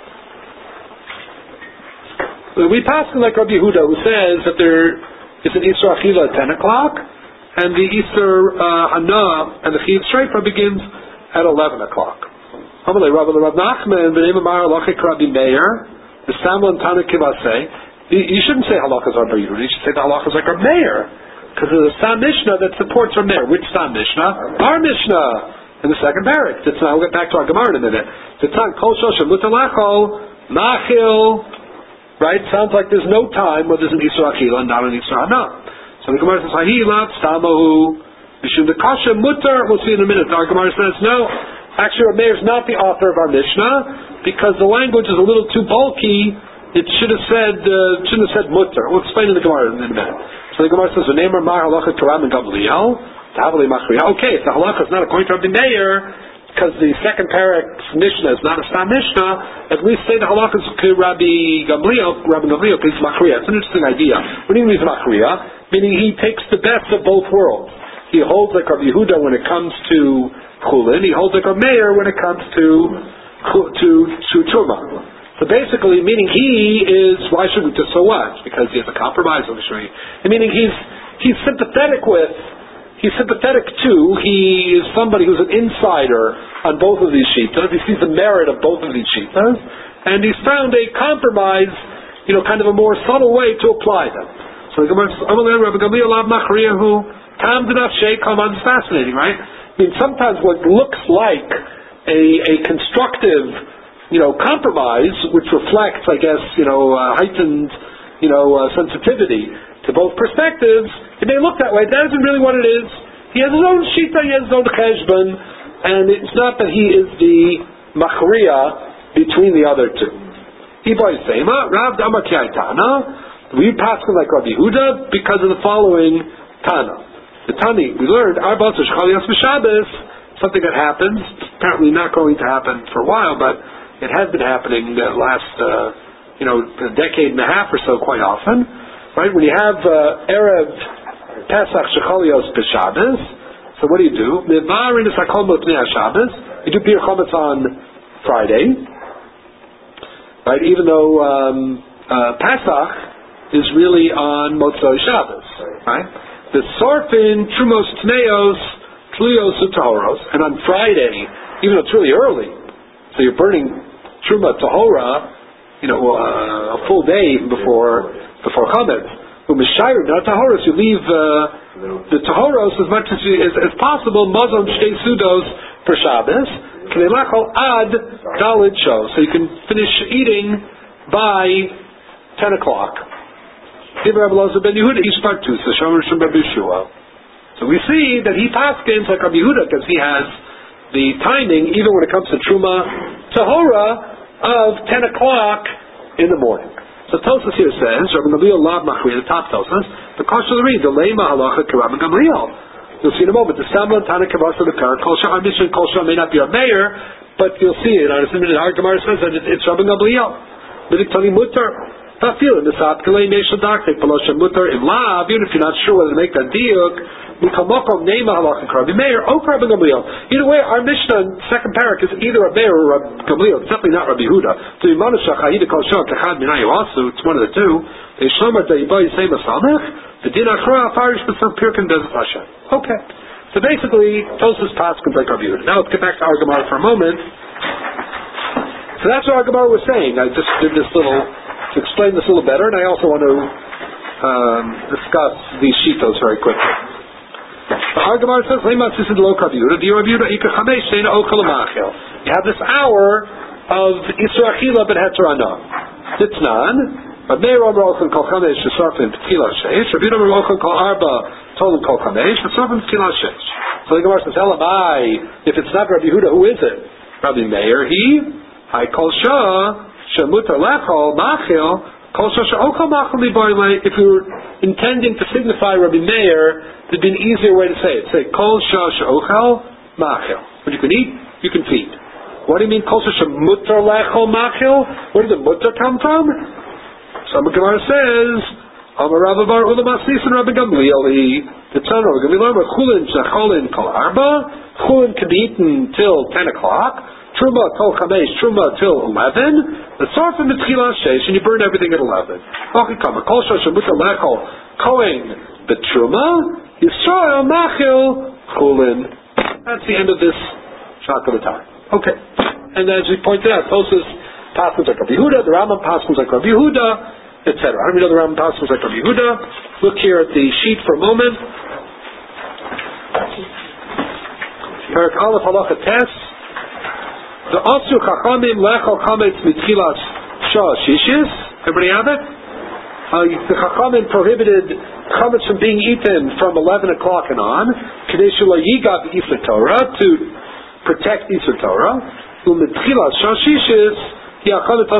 Yehuda. We pass like Rav Yehuda, who says that there is an Isra Achila at 10 o'clock, and the Isra Hana and the Chiv Shreifah begins at 11 o'clock. Amar Rav Nachman, the name of Amar Halacha Rav Meir, the Samlan Tana Kivaseh. You shouldn't say halachas are Yehuda. You should say the halachas like our Meir, because there's a Sam Mishnah that supports our Meir. Which Sam Mishnah? Our Mishnah in the second parak. We'll get back to our Gemara in a minute. Tzan kol shoshem mutalachol machil. Right? Sounds like there's no time where there's an Isra Achila and not an Isra Hana. So the Gemara says Hahilat Stamahu Mishum the Kasha Mutter. We'll see in a minute. Our Gemara says no. Actually, our Meir is not the author of our Mishnah because the language is a little too bulky. It shouldn't have said mutter. We'll explain in the Gemara in a minute. So the Gemara says, "V'neimar mar halacha Torah and Gamliel ta'avli machriya." Okay, if the halacha is not according to Rabbi Meir, because the second parak's Mishnah is not a Stam Mishnah, at least say the halacha is Rabbi Gamliel, because it's machriya. It's an interesting idea. What do you mean machriya? Meaning he takes the best of both worlds. He holds like Rabbi Yehuda when it comes to chulin. He holds like Rabbi Meir when it comes to truma. So basically, meaning he is, why shouldn't it so what? Because he has a compromise on the Shri. Meaning he's sympathetic to, he is somebody who's an insider on both of these shittas. He sees the merit of both of these shittas, and he's found a compromise, kind of a more subtle way to apply them. So the Gemara says, Rabbi Gamliel Lav Machriyahu, Tam D'Naf Sheikh, it's fascinating, right? I mean, sometimes what looks like a constructive compromise, which reflects, I guess, heightened, sensitivity to both perspectives, it may look that way. That isn't really what it is. He has his own shita, he has his own cheshbon, and it's not that he is the machriya between the other two. Iboy Sema, Rav Damar Kiyaitana, we pass like Rabbi Yehuda because of the following Tana. The Tani, we learned, Arba'at Shchalias B'Shabbos, something that happens, apparently not going to happen for a while, but it has been happening the last, a decade and a half or so quite often, right? When you have Erev Pesach Shechalios B'Shabbos, so what do? Mevar in the Sakol Motnei Shabbos, you do Pir Chometz on Friday, right? Even though Pesach is really on Motzoi Shabbos, right? The Sorfin Trumos Tneos Tlios Utahoros, and on Friday, even though it's really early, so you're burning Truma Tahora, a full day before Chametz. Umishayr, not Tahoros, you leave the Tahoros as much as possible, Mazon Shtei Sudos for Shabbos, Knelachol Ad Dalid Show, so you can finish eating by 10 o'clock. So we see that he paskins like Rabbi Yehuda because he has the timing, even when it comes to Truma Tahora, of 10 o'clock in the morning. So Tosas here says, Rabbi Gamliel Lav Machriya, the top Tosas, the Kosh of the Reed, the Lema Halacha Rabbi Gamliel. You'll see in a moment, the Samlan Tana Kavasa the Parak, Kol Shachar Mishnah, Kol Shachar may not be a mayor, but you'll see it. Our Gemara says that it's Rabbi Gamliel. Midik Tani Mutter. Even if you're not sure whether to make that diuk, Mikamokom Neima Halacha Rabbi Meir, O Rabbi Gamliel. Either way, our Mishnah in second parak is either Rabbi Meir or Rabbi Gamliel. It's definitely not Rabbi Huda. So Yimanusha Chayida Kol Shah Kachad Minayu Asu. It's one of the two. They Shomer Dayiba Yisei Masamech. The Din Achra Farish B'Sam Pirkin Bezat Hashem. Okay. So basically, Tosfos Paschal like Rabbi Huda. Now let's get back to our Gemara for a moment. So that's what our Gemara was saying. I just did this little to explain this a little better, and I also want to discuss these shitos very quickly. Our Gemara says, you have this hour of Isur Achila ben Heterana. Titnan, but Meir Omer Ochel Kol Chamesh Shesarfim Tefila Sheish, Rabbi Omer Ochel Kol Arba Tolim Kol Chamesh Shesarfim Tefila Sheish. So the Gemara says, Elamai, if it's not Rabbi Huda, who is it? Rabbi Meir, he, Hai Kol Shah, Shemutar Lechol Machil, Kol Shah She'ochel Machil Liboyle. If you were intending to signify Rabbi Meir, there'd be an easier way to say it. Say Kol Shah She'ochel Machil. What you can eat, you can feed. What do you mean Kol Shah Shemutar Lechol Machil? Where did the mutar come from? So the Gemara says, Amar Rabba Bar Ula Masnis and Rabbi Gamliel, the son of Gamliel, Chulin Shecholin Kol Arba. Chulin can be eaten till 10 o'clock. Truma Kol Chamesh, Truma till 11. The Sarfim B'Tchila Sheish, and you burn everything at 11. Ochikama Kol Shah Shemutar Lechol Kohen B'Truma Yisrael Machil Chulin. That's the end of this shot of the time. Okay. And as we pointed out, Tosfos Paschal like Rabbi Huda, the Rambam Paschal like Rabbi Huda, etc. How do we know the Rambam Paschal like Rabbi Huda? Look here at the sheet for a moment. Parak Aleph Halacha Tes. The Asur Chachamim Lechol Chametz Mitchilas Shah Shishis. Everybody have it? The Chachamim prohibited chametz from being eaten from 11 o'clock and on. Kadei Shelo Yigav Isur Torah, to protect Isur Torah. U'Mitchilas Shah Shishis. I'll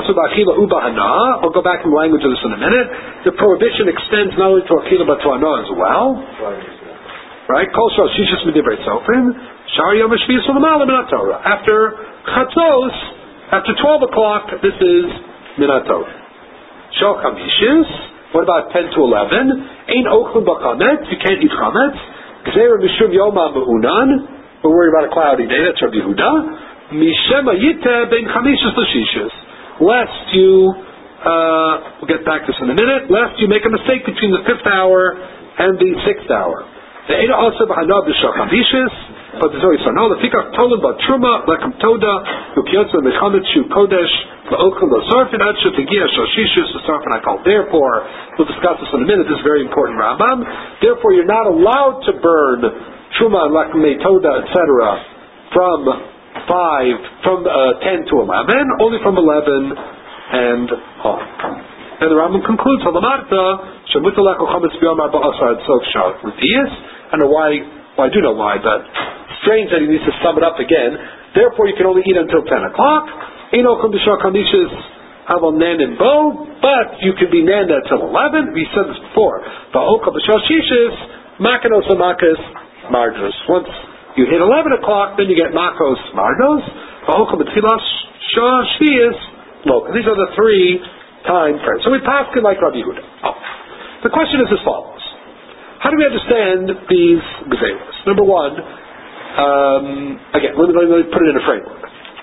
go back in the language of this in a minute. The prohibition extends not only to Achila but to Ana as well. Right? Kol Shah Shishis Medivrei Sofrim. Shar Yom HaShvi Yisrael L'Maala Minat Torah. After Chatzos, after 12 o'clock, this is Minat Torah. Shal Chamishis. What about 10 to 11? Ein Ochlin B'Chametz. You can't eat Chametz. Gzeira Mishum Yoma Me'unan. We're worried about a cloudy day. That's Rabbi Huda. Mishema Yita Ben Chamishis L'Shishis. Lest you, we'll get back to this in a minute, lest you make a mistake between the 5th hour and the 6th hour. The Eida also B'Hanav B'Shal Chamishis, but there's always no. The Fikach Tolim B'Truma, Lekam Toda, Yukyotza Mechamet Shu Kodesh, L'Ochel L'Sarfin, Ad Shetegia Shal Shishis, the Sarfin I call. Therefore, we'll discuss this in a minute, this is very important Rambam. Therefore, you're not allowed to burn Truma, Lekam Toda, etc. from 10 to 11, only from 11 and on. And the Rambam concludes, I don't know why, well, I do know why, but strange that he needs to sum it up again. Therefore, you can only eat until 10 o'clock. But you can be nanda until 11. We said this before. Once you hit 11 o'clock, then you get Makos Mardos. These are the 3 time frames. So we pass it like Rabbi Huda. The question is as follows. How do we understand these Gezeros? Number one, again, let me put it in a framework.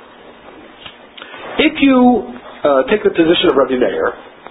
If you take the position of Rabbi Meir,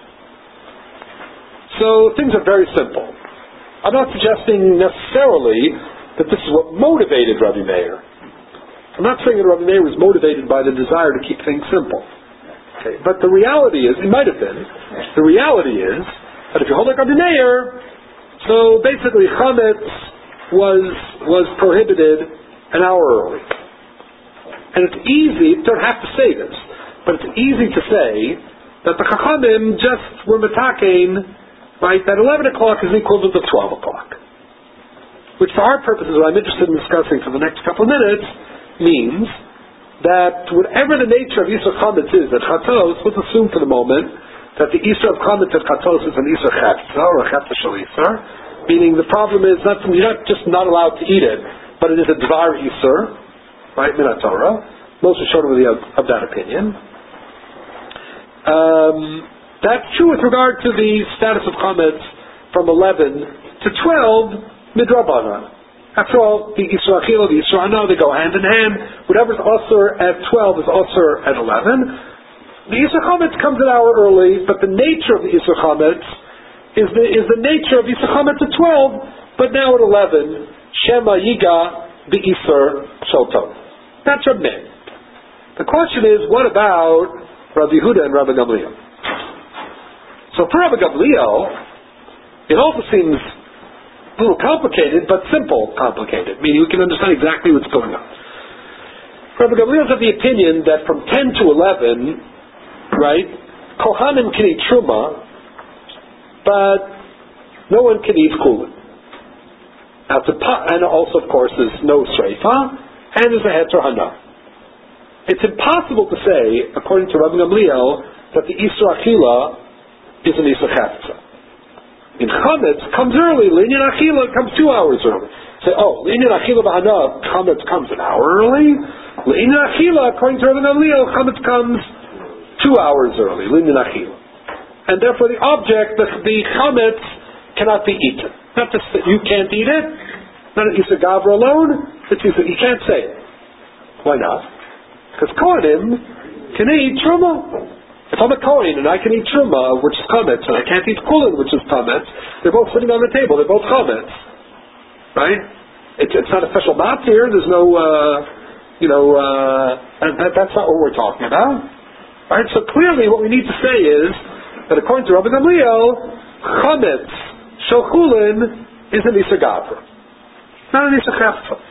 so things are very simple. I'm not suggesting necessarily that this is what motivated Rabbi Meir. I'm not saying that Rabbi Meir was motivated by the desire to keep things simple. Okay. But the reality is, it might have been, the reality is that if you hold like Rabbi Meir, so basically chametz was prohibited an hour early. And it's easy, you don't have to say this, but it's easy to say that the Chachamim just were metakein, right, that 11 o'clock is equivalent to 12 o'clock. Which for our purposes, what I'm interested in discussing for the next couple of minutes, means that whatever the nature of Yisur Chametz is at Chatzos, let's assume for the moment that the Yisur of Chametz at Chatzos is an Yisur Chetza, or a Chetza Shel Yisur, meaning the problem is that you're not just not allowed to eat it, but it is a Dvar Yisur, right, Minat Torah. Most Rishonim of that opinion. That's true with regard to the status of Chametz from 11 to 12, midrabanan. After all, the Isur Achila, the Isur Hana, they go hand in hand. Whatever's Osir at 12 is Osir at 11. The Isur Chametz comes an hour early, but the nature of the Isur Chametz is the nature of Isur Chametz at 12, but now at 11, Shema Yiga the Isur Shalto. That's Reb Meir. The question is, what about Rabbi Yehuda and Rabbi Gamliel? So for Rabbi Gamliel, it also seems a little complicated, but simple complicated, meaning we can understand exactly what's going on. Rabbi Gamliel is of the opinion that from 10 to 11, right, Kohanim can eat Truma, but no one can eat Kulin. And also, of course, there's no Sreifa, and there's a Heter Hana. It's impossible to say, according to Rabbi Gamliel, that the Isur Achila is an Isur Chetza. In Chametz comes early, Linyan Achila comes 2 hours early. Say, Linyan Achila B'Hana, Chametz comes an hour early. Linyan Achila, according to Rabbi Gamliel, Chametz comes 2 hours early, Linyan Achila. And therefore the object, the Chametz, cannot be eaten. Not just that you can't eat it, not an Isur Gavra alone, you can't say it. Why not? Because Kohanim can eat Truma. If I'm a Kohen and I can eat Truma, which is Chametz, and I can't eat Kulin, which is Chametz, they're both sitting on the table, they're both Chametz. Right? It's not a special matzir, there's no, that's not what we're talking about. Right? So clearly what we need to say is that according to Rabbi Gamliel, Chametz, Shulchulin is an Isur Gavra, not an Isur Chetza.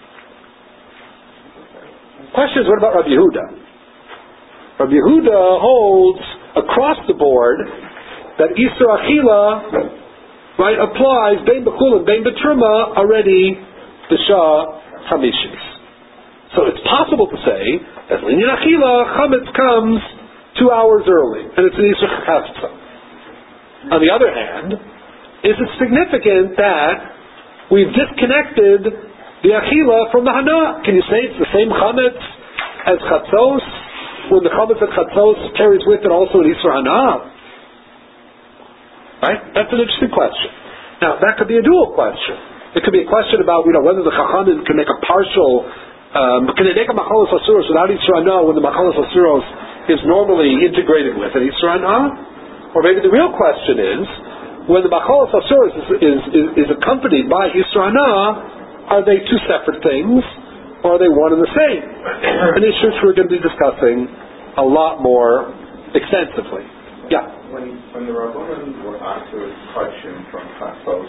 Question is, what about Rabbi Yehuda? Rabbi Yehuda holds across the board that Isur Achila, right, applies Bein B'Chulin, Bein B'Truma already the Shah Chamishis. So it's possible to say that Linyan Achila Chametz comes 2 hours early, and it's an Isur Chetza. On the other hand, is it significant that we've disconnected the Achila from the Hana? Can you say it's the same Chametz as Chatzos, when the Chametz at Chatzos carries with it also an Isur Hana? Right? That's an interesting question. Now, that could be a dual question. It could be a question about, whether the Chachamim can make a partial, can they make a Machalos Asuros without Isur Hana when the Machalos Asuros is normally integrated with an Isur Hana? Or maybe the real question is, when the Machalos Asuros is accompanied by Isur Hana, are they two separate things, or are they one and the same? An issue which we're going to be discussing a lot more extensively. Yeah? When the Rabbanan were asked to touch him from Chatzos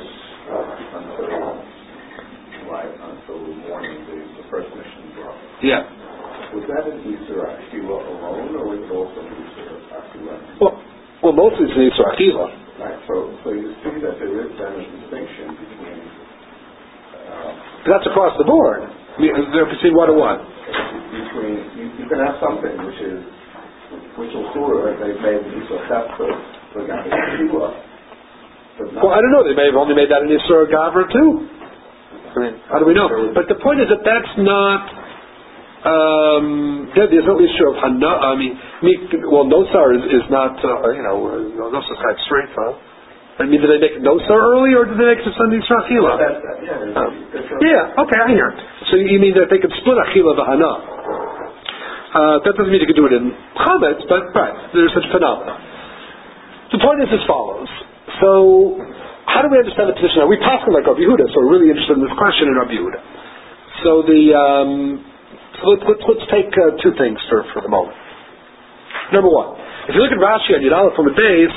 until morning, the first mission brought. Yeah. Was that an Isur Achila alone, or was it also an Isur Achila? Well, mostly it's an Isur Achila. Right, so you see that there is then a distinction between that's across the board. Between what and what? You can have something which will sort of, they've made Isur Chetza, but not Achila. Well, I don't know. They may have only made that an Isur Gavra too. I mean, how do we know? But the point is that that's not. There's no issue of Hana. Nosar is not. Nosar is kind of straight, huh? Do they make Nosar early, or do they make it Sunday Isur Achila? Okay, I hear. So you mean that they could split Achila v'Hana? That doesn't mean you can do it in Chametz, but right, there's such phenomena. The point is as follows. So, how do we understand the position? Now, we pass like Rabbi Yehuda, so we're really interested in this question in Rabbi Yehuda. So let's take two things for the moment. Number one, if you look at Rashi on Yud Aleph from a base,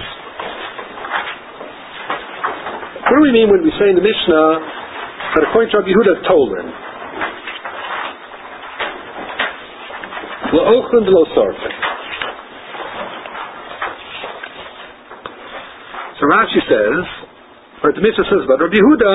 what do we mean when we say in the Mishnah that according to Rabbi Yehuda, Tolin? Lo ochlin v'lo sorfin. So Rashi says, right, the Mishnah says about Rabbi Yehuda,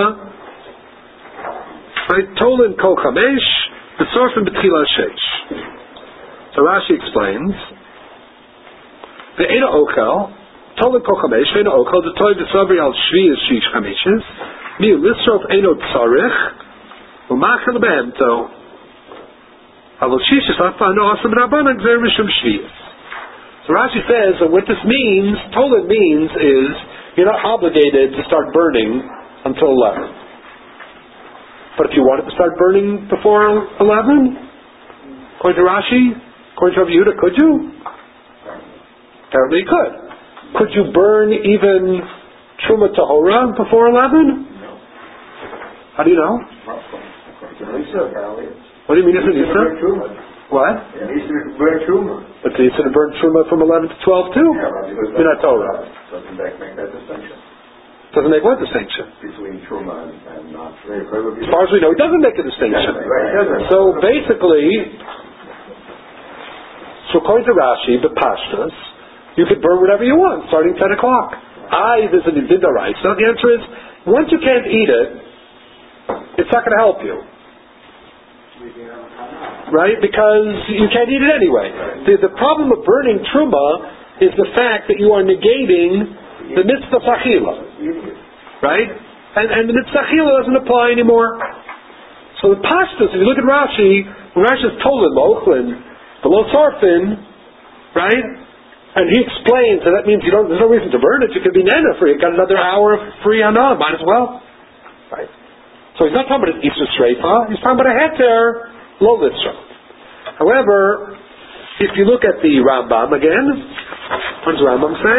right, Tolin kol chamesh, v'sorfin b'tchila sheish. So Rashi explains, ve'ena ochel, Tolin kol chamesh, ve'ena ochel, the toy v'sabri al shvi is shish chameshes, mi lisrof eno tzarich, u'machel behemto, avol shish is afano asam rabbanan gzer mishum shvius. So Rashi says that what this means, Tolin means, is you're not obligated to start burning until 11. But if you wanted to start burning before 11, according to Rashi, according to Rabbi Yehuda, could you? Apparently you could. Could you burn even Truma Tahora before 11? No. How do you know? What do you mean it's an Easter? What? It needs to burn Truma. But they said to burn Truma from 11 to 12 too? Yeah, Minat Torah. Doesn't that make that distinction Doesn't make what distinction? between Truma and not? As far as we know, it doesn't make a distinction. So basically, according to Rashi, the Pashtas, you could burn whatever you want, starting 10 o'clock. There's an Nidin D'Oraisa. The answer is, once you can't eat it, it's not going to help you. Right? Because you can't eat it anyway. The problem of burning Truma is the fact that you are negating the mitzvah Achila. Right? And the mitzvah Achila doesn't apply anymore. So the Pashtas, if you look at Rashi, when Rashi is Tolan, Mochlin, below Sarfin, right? And he explains that means there's no reason to burn it. You could be nana free. You've got another hour of free hana. Might as well. Right? So he's not talking about an Easter Sreifa. He's talking about a heter, lo lisra. However, if you look at the Rambam again, what does Rambam say?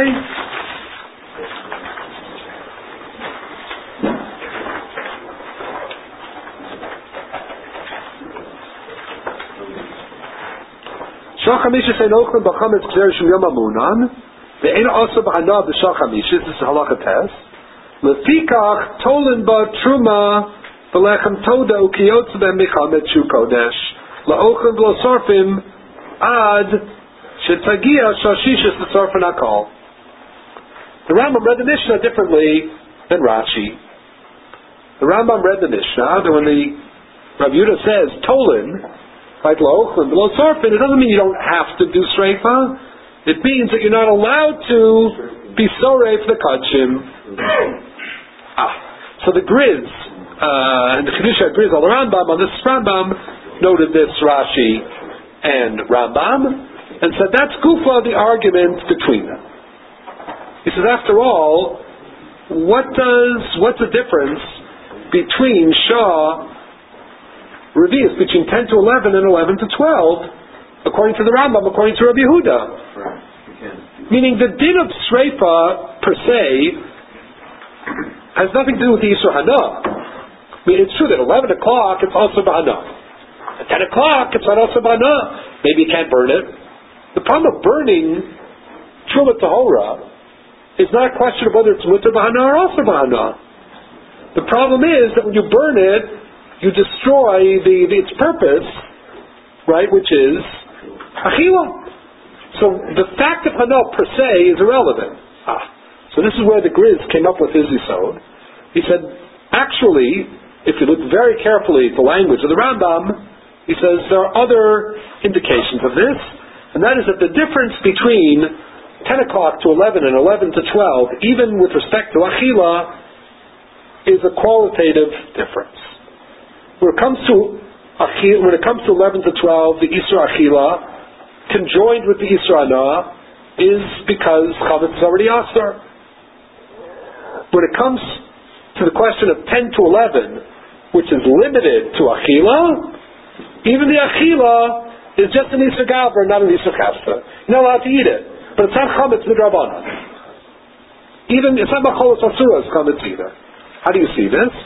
Shachamishes ein ochlen b'chametz k'zer shum yom amunan ve'ein also b'hana b'shachamishes. This is halacha test. Lefikach tolen ba truma v'lechem toda ukiyotz ben b'chametz shu kodesh la'ochlen v'lo sorfim ad shetagia shashishes l'sorfin hakol. The Rambam read the Mishnah differently than Rashi. The Rambam read the Mishnah that when the Rabbi Yehuda says tolen, like La'ochlin, below Sarfin, it doesn't mean you don't have to do Sreifa. It means that you're not allowed to be Sorei for the Kachim. So the Griz, and the Kedusha Griz al Rambam, on this Rambam, noted this Rashi and Rambam, and said that's Gufa, the argument between them. He says, after all, what's the difference between Shah Revi'us, between 10 to 11 and 11 to 12, according to the Rambam, according to Rabbi Yehuda. Right. Meaning the din of Sreifa, per se, has nothing to do with the Yisur Hana. I mean, it's true that 11 o'clock, it's also B'Hana. At 10 o'clock, it's not also B'Hana. Maybe you can't burn it. The problem of burning Truma Tahora is not a question of whether it's Mutter B'Hana or also B'Hana. The problem is that when you burn it, you destroy its purpose, right, which is Achila. So the fact of Hana per se is irrelevant. So this is where the Griz came up with his Yisod. He said, actually, if you look very carefully at the language of the Rambam, he says there are other indications of this, and that is that the difference between 10 o'clock to 11 and 11 to 12, even with respect to Achila, is a qualitative difference. When it comes to 11 to 12, the Isra Achila, conjoined with the Isra Hana, is because Chametz is already Asar. When it comes to the question of 10 to 11, which is limited to Achila, even the Achila is just an Isra Gavra, not an Isra Chafsa. You're not allowed to eat it, but it's not Chametz Midrabanan. Even it's not Macholos Asuras Chametz either. How do you see this?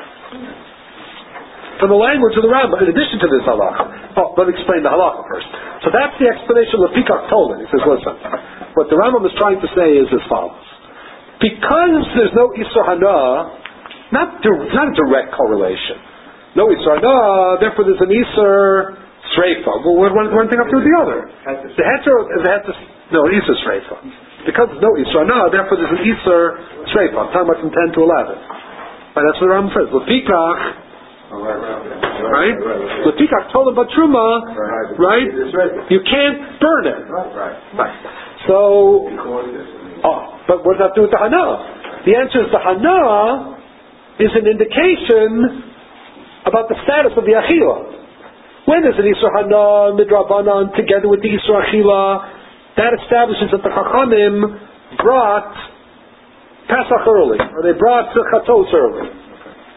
From the language of the Rambam, in addition to this halacha. Let me explain the halacha first. So that's the explanation of Pikach Tolan. He says, listen, what the Rambam is trying to say is as follows. Because there's no Isra Hana, not a direct correlation. No Isra Hana, therefore there's an Isra Sreifa. Well, one thing up to the other. The heter, no, an Isra Sreifa. Because there's no Isra Hana, therefore there's an Isra Sreifa. I'm talking about from 10 to 11. Right, that's what the Rambam says. Pikach, right? L'tikach tolan batruma, right? You can't burn it. Right. So, but what does that do with the hana? The answer is the hana is an indication about the status of the achila. When there's an isra hana midrabanan together with the isra achila, that establishes that the chachamim brought Pesach early, or they brought Chatzos early.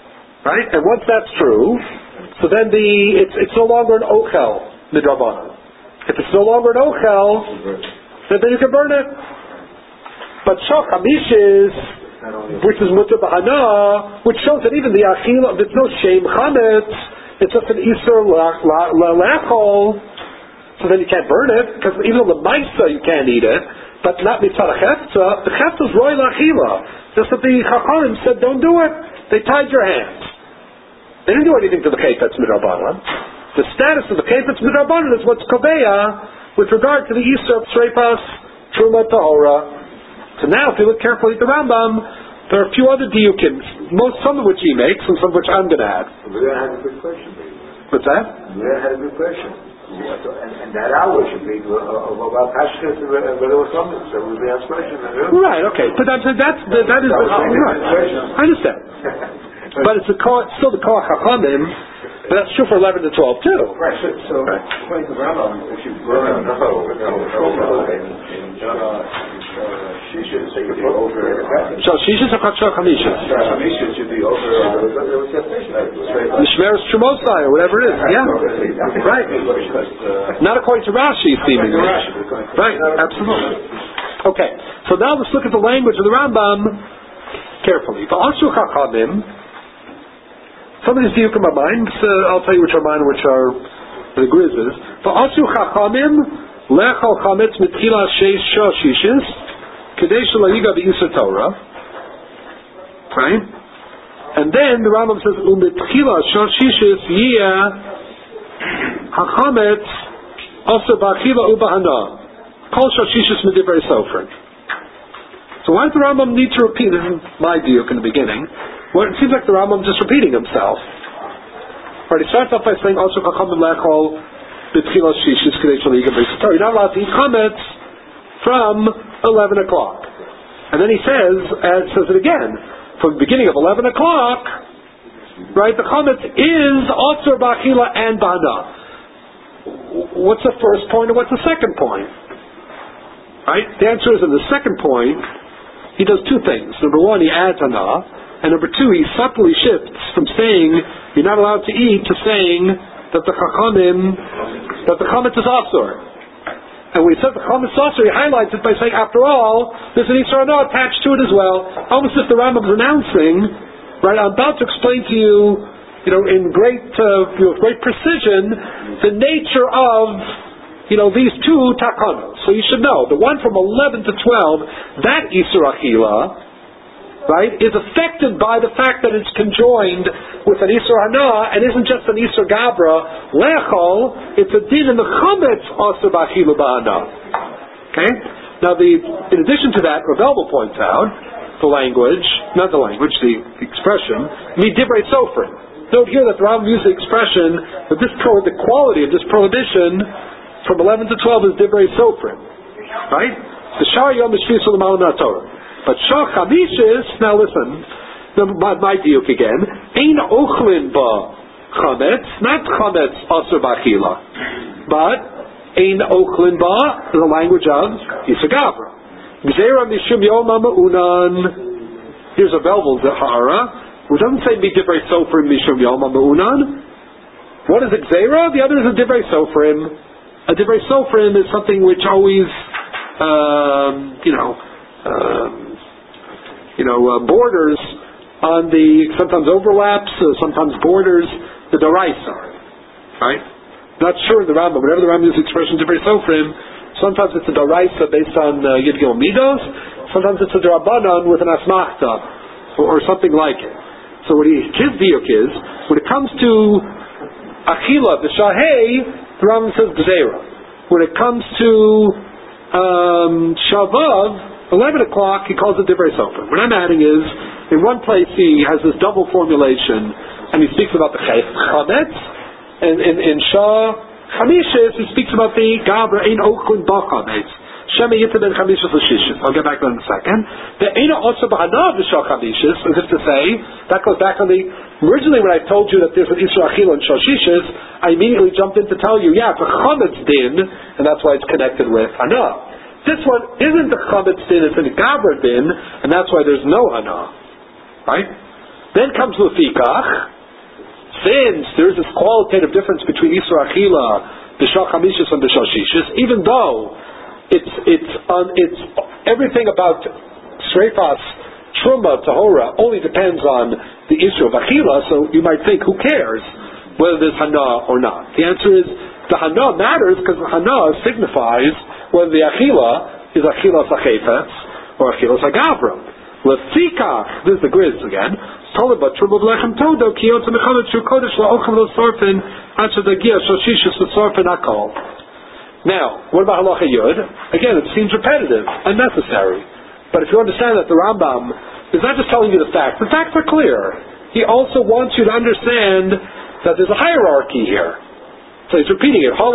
Right? And once that's true, so then it's no longer an ochel midrabanan. If it's no longer an ochel, then you can burn it. But shach hamishes, which is mutter b'hana, which shows that even the achila, there's no shame chametz, it's just an isur lachol, so then you can't burn it, because even on the maisa you can't eat it, but not mitzvah chefza. The chefza is roy lachila. Just that the chachamim said don't do it. They tied your hands. They didn't do anything to the kefetz midrabanan. The status of the kefetz midrabanan is what's kobeya with regard to the isur sreipas truma tahora. So now, if you look carefully at the Rambam, there are a few other diukim, some of which he makes, and some of which I'm going to add. Leah had a good question, maybe. What's that? Leah had a good question. And that hour should be about Pashkas and whether it was something. So it was the question. Right, okay. But that is... right. I understand. But it's still the Koach HaChamim, but that's true for 11 to 12 too. Right, so according to Rambam, if you burn Shishis should be over. So Shishis or Chachar Chamishis? Chamishis should be over. Mishmeres Trumosai or whatever it is. Yeah. Right. Not according to Rashi, seemingly. Right. Absolutely. Okay. So now let's look at the language of the Rambam carefully. V'ashu Chachamim. Some of these diukim are mine. I'll tell you which are mine and which are the Grizzes. V'ashu Chachamim. Lechal chametz mitchila sheish shishis kadei shelayiga b'isur Torah. Right? And then the Rambam says umitchila shishis yiyah hachametz also b'achila ubahana kol shishis medivrei sofrim. So why does the Rambam need to repeat? This is my diuk in the beginning. Well, it seems like the Rambam just repeating himself. Right? He starts off by saying also chachamim lechal. You're not allowed to eat chametz from 11 o'clock. And then he says it again, from the beginning of 11 o'clock, right, the chametz is Osur Ba'achila and Ba'ana. What's the first point and what's the second point? Right? The answer is in the second point, he does two things. Number one, he adds Ana, and number two, he subtly shifts from saying you're not allowed to eat to saying that the chametz is asur. And when he says the chametz is asur, he highlights it by saying, after all, there's an isur no attached to it as well. Almost as if the Rambam is announcing, right? I'm about to explain to you, in great precision, the nature of, these two takanos. So you should know the one from 11 to 12, that isur achila, right, is affected by the fact that it's conjoined with an Isur Hana and isn't just an Isur Gabra Lechol, it's a din in the Chametz Asur B'Achilu Ba'ana. Okay? Now in addition to that, Ravelba points out the expression, Midivrei Sofrim. Note here that the Rambam used the expression that the quality of this prohibition from 11 to 12 is Divrei Sofrim. Right? The Shar Yom Mishvi Sulam Al Torah. But Shach Hamishis, now listen, my diuk again, Ein Ochlin Ba Chametz, not Chametz Asur B'Achila, but Ein Ochlin Ba, the language of Yisagavra. Gzeira Mishum Yom Ma'unan. Here's a Velvel Zahara, which doesn't say Midivrei Sofrim Mishum Yom Ma'unan. What is a Gzeira? The other is a Divrei Sofrim. A Divrei Sofrim is something which always, borders on sometimes overlaps, sometimes borders the Doraisa. Right? Not sure in the Rambam. Whenever the Rambam uses the expression Divrei Sofrim, sometimes it's a Doraisa based on Yud Gimel Midos, sometimes it's a Darabanan with an Asmachta, or something like it. So his diuk is, when it comes to Achila, the Shahei, the Rambam says Gzeira. When it comes to Shavav, 11 o'clock, he calls it Divrei Sofrim. What I'm adding is, in one place he has this double formulation, and he speaks about the Chametz, and in Shah Chamishis, he speaks about the Gabra Ein Ochlin Ba Chametz. Shema Yitzah Ben Chamishis L'Shishis. I'll get back to that in a second. The Eina also B'Hanav Shah Chamishis, as if to say, that goes back on originally when I told you that there's an Isra Achila and Shashishis, I immediately jumped in to tell you, it's a Chametz din, and that's why it's connected with Hana. This one isn't the Chametz din, it's a Gabra din, and that's why there's no Hana. Right? Then comes Lefikach, since there is this qualitative difference between Isur Achila, B'Shah Chamishis and B'Shah Shishis, even though it's everything about Sreifas, Truma, Tahora only depends on the issue of Achila, so you might think, who cares whether there's Hana or not? The answer is, the Hana matters because the Hana signifies whether the Achila is Achila Sachefetz or Achila Sagavra. Lefikach, this is the Grizz again, told about Truma B'Lechem Todo, Kiyot Mechamet Shu Kodesh La'ochem Lo Sorfin, Asher Dagia Shoshishis Sorfin Akol. Now, what about Halacha Yud? Again, it seems repetitive, unnecessary. But if you understand that the Rambam is not just telling you the facts are clear. He also wants you to understand that there's a hierarchy here. So he's repeating it.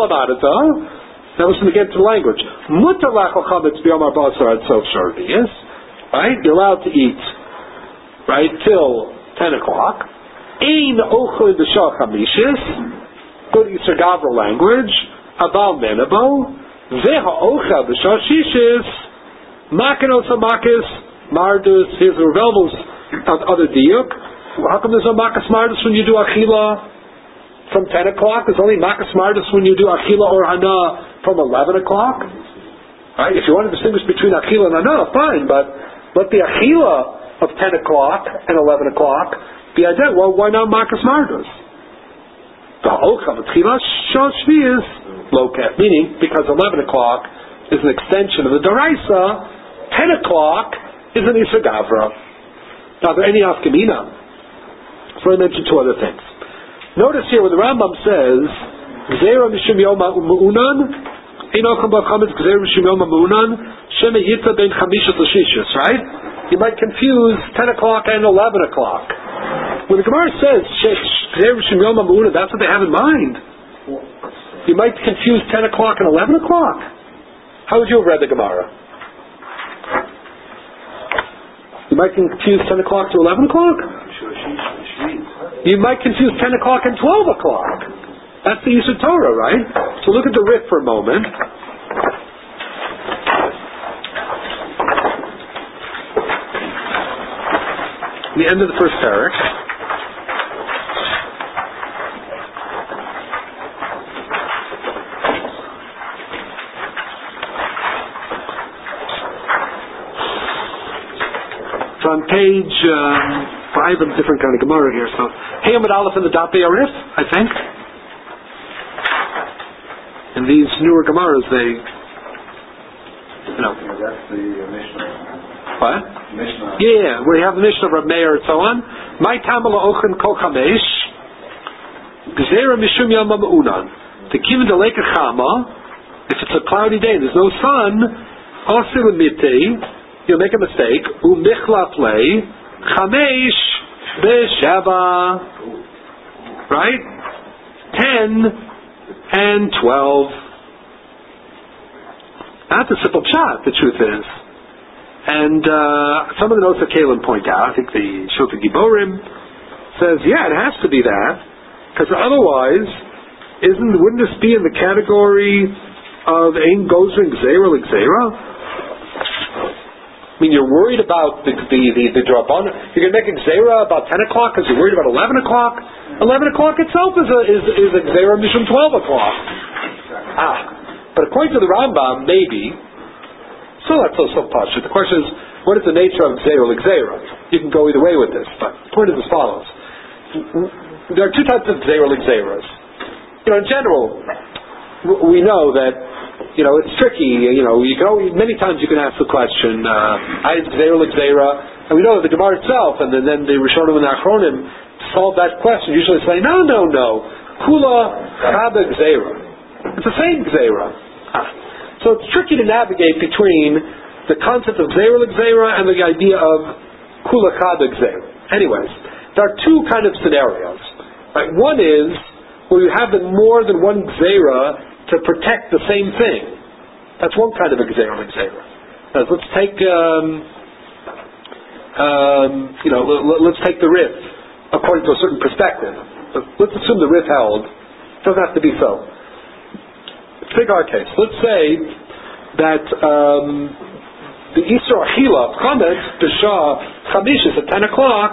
Now listen again to the language. Mutar lachol chametz b'yom ha'basar ad sof shor Shavuos. Right? You're allowed to eat, right, till 10 o'clock. Ein ochlin b'shah chamishis. Good Yisr Gavra language. Aval menabo. Veha ochel b'shah shishis. Makinos hamakis, mardus, here's the Revel's other diuk. How come there's no makas mardus when you do achila from 10 o'clock? There's only makas mardus when you do achila or hana from 11 o'clock? Right? If you want to distinguish between achila and hana, fine, but let the achila of 10 o'clock and 11 o'clock be identical. Well, why not makas mardus? The ochel b'tchila shal shvius loket, meaning because 11 o'clock is an extension of the Daraisa, 10 o'clock is an Isur Gavra. Now, are there any Afkamina? So I mentioned two other things. Notice here when the Rambam says, Gzeira Mishum Yoma Mu'unan, Einocham Bachametz Gzeira Mishum Yoma Mu'unan, Sheme Yitza Ben Chamishas L'Shishis, right? You might confuse 10 o'clock and 11 o'clock. When the Gemara says, Gzeira Mishum Yoma Mu'unan, that's what they have in mind. You might confuse 10 o'clock and 11 o'clock. How would you have read the Gemara? You might confuse 10 o'clock to 11 o'clock? You might confuse 10 o'clock and 12 o'clock. That's the Yisur Torah, right? So look at the Rif for a moment. The end of the first parak. On page 5 of a different kind of Gemara here. So, Hey Amud Aleph in the Daf Arif, I think. And these newer Gemaras, they, That's the Mishnah. What? Mishnah. Yeah, where you have the Mishnah of Rav Meir and so on. My Tamala Ochen Kol Chamesh, Gzeira Mishum Yom Ma'unan. Tekim Deleka Chama, if it's a cloudy day and there's no sun, Osil Mitei, you'll make a mistake. Umichlaf lei chamesh b'sheva. Right? 10 and 12. That's a simple pshat, the truth is. And some of the notes that Kalim point out, I think the Shulchan Giborim says, yeah, it has to be that, because otherwise, wouldn't this be in the category of Ein Gozrin Gzeira L'Gzeira? I mean, you're worried about the Drabban. You're going to make a Gzeira about 10 o'clock because you're worried about 11 o'clock? 11 o'clock itself is a Gzeira Mishum 12 o'clock. But according to the Rambam, maybe. So that's so pashut. The question is, what is the nature of Gzeira L'Gzeira? You can go either way with this, but the point is as follows. There are two types of Gzeira L'Gzeiras. In general, we know that it's tricky. Many times you can ask the question, "Ayis Gzeira L'Gzeira," and we know that the Gemara itself, and then the Rishonim and the Achronim solve that question. Usually say, no, Kula Chada Gzeira. It's the same Gzeira. So it's tricky to navigate between the concept of Gzeira L'Gzeira and the idea of Kula Chada Gzeira. Anyways, there are two kind of scenarios. Right? One is where you have more than one Gzeira to protect the same thing. That's one kind of a Gzeira L'Gzeira. Let's take, let's take the Rif according to a certain perspective. Let's assume the Rif held. It doesn't have to be so. Let's take our case. Let's say that the Isur Achila of Chametz B'Shah Chamishis at 10 o'clock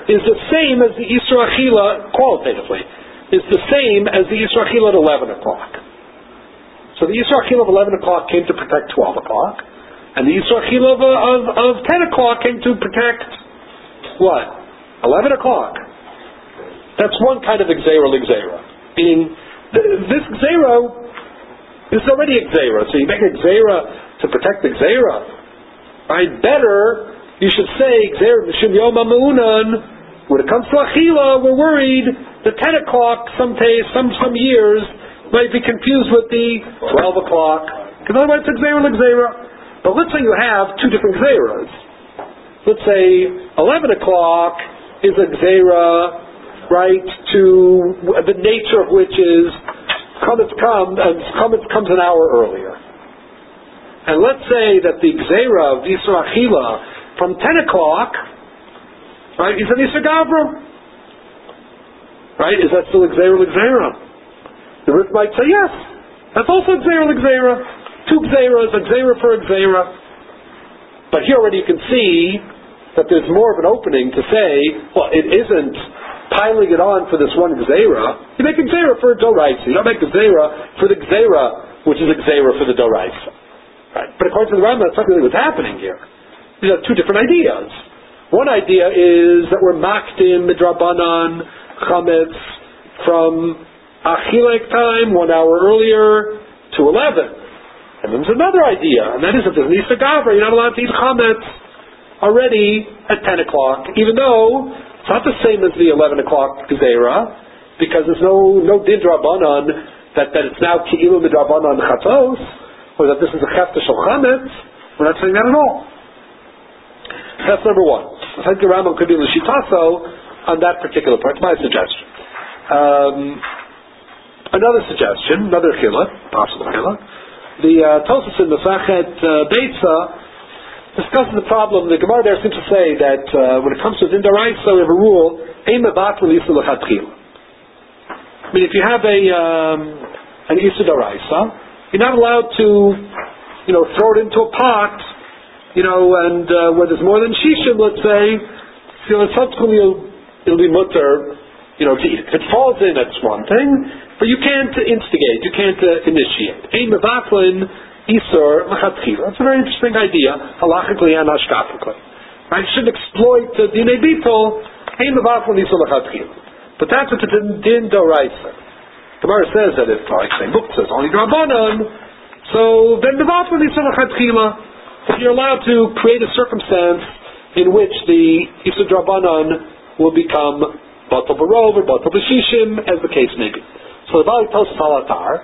is the same as the Isur Achila, qualitatively, is the same as the Isur Achila at 11 o'clock. So the Isur Achila of 11 o'clock came to protect 12 o'clock, and the Isur Achila of 10 o'clock came to protect what? 11 o'clock. That's one kind of Gzeira L'Gzeira. Meaning, this Gzeira is already a Gzeira, so you make a Gzeira to protect the Gzeira. Right? Better, you should say, Gzeira Mishum Yom HaMe'unan, when it comes to Achila, we're worried that 10 o'clock some years might be confused with the 12 o'clock, because otherwise it's Gzeira L'Gzeira. But let's say you have two different Gzeiras. Let's say 11 o'clock is a Gzeira, right, to the nature of which is Chametz comes an hour earlier. And let's say that the Gzeira of Isur Achila from 10 o'clock, right, is an Isur Gavra. Right? Is that still a Gzeira L'Gzeira? The Rif might say yes. That's also Gzeira L'Gzeira. Two Gzeiras, a Gzeira for a Gzeira. But here already you can see that there's more of an opening to say, well, it isn't piling it on for this one Gzeira. You make a Gzeira for a Doraisa. You don't make a Gzeira for the Gzeira, which is a Gzeira for the Doraisa. Right? But according to the Rambam, that's not really what's happening here. These are two different ideas. One idea is that we're makdim midrabanan chametz from achilek time 1 hour earlier to 11. And then there's another idea, and that is that there's an Isur Gavra, you're not allowed to eat chametz already at 10 o'clock, even though it's not the same as the 11 o'clock Gzeira, because there's no din drabanan that it's now ki'ilu midrabanan chatos, or that this is a chefta shel chametz. We're not saying that at all. That's number one. I think the Rambam could be l'shitaso on that particular part. It's my suggestion. Another suggestion, another chila, possible chila. The Tosfos in Masachet Beitza discusses the problem. The Gemara there seems to say that when it comes to Din D'Oraisa, we have a rule: Ein mevatel Isur l'chatchila. I mean, if you have an Isur D'Oraisa, you're not allowed to, throw it into a pot, and where there's more than shishim, let's say, subsequently it'll be mutter, to eat. If it falls in, that's one thing, but you can't instigate, you can't initiate. Ein mevatlin Isur l'chatchila. That's a very interesting idea, halachically and ashkafically. Right? You shouldn't exploit dinei bittul. Ein mevatlin Isur l'chatchila. But that's what the din d'oraisa. Gemara says that if, like say, book says only drabanan, so then mevatlin Isur l'chatchila. If you're allowed to create a circumstance in which the Isur drabanan will become batal barov or batal b'shishim, as the case may be. So the Bali Tosfos Halatar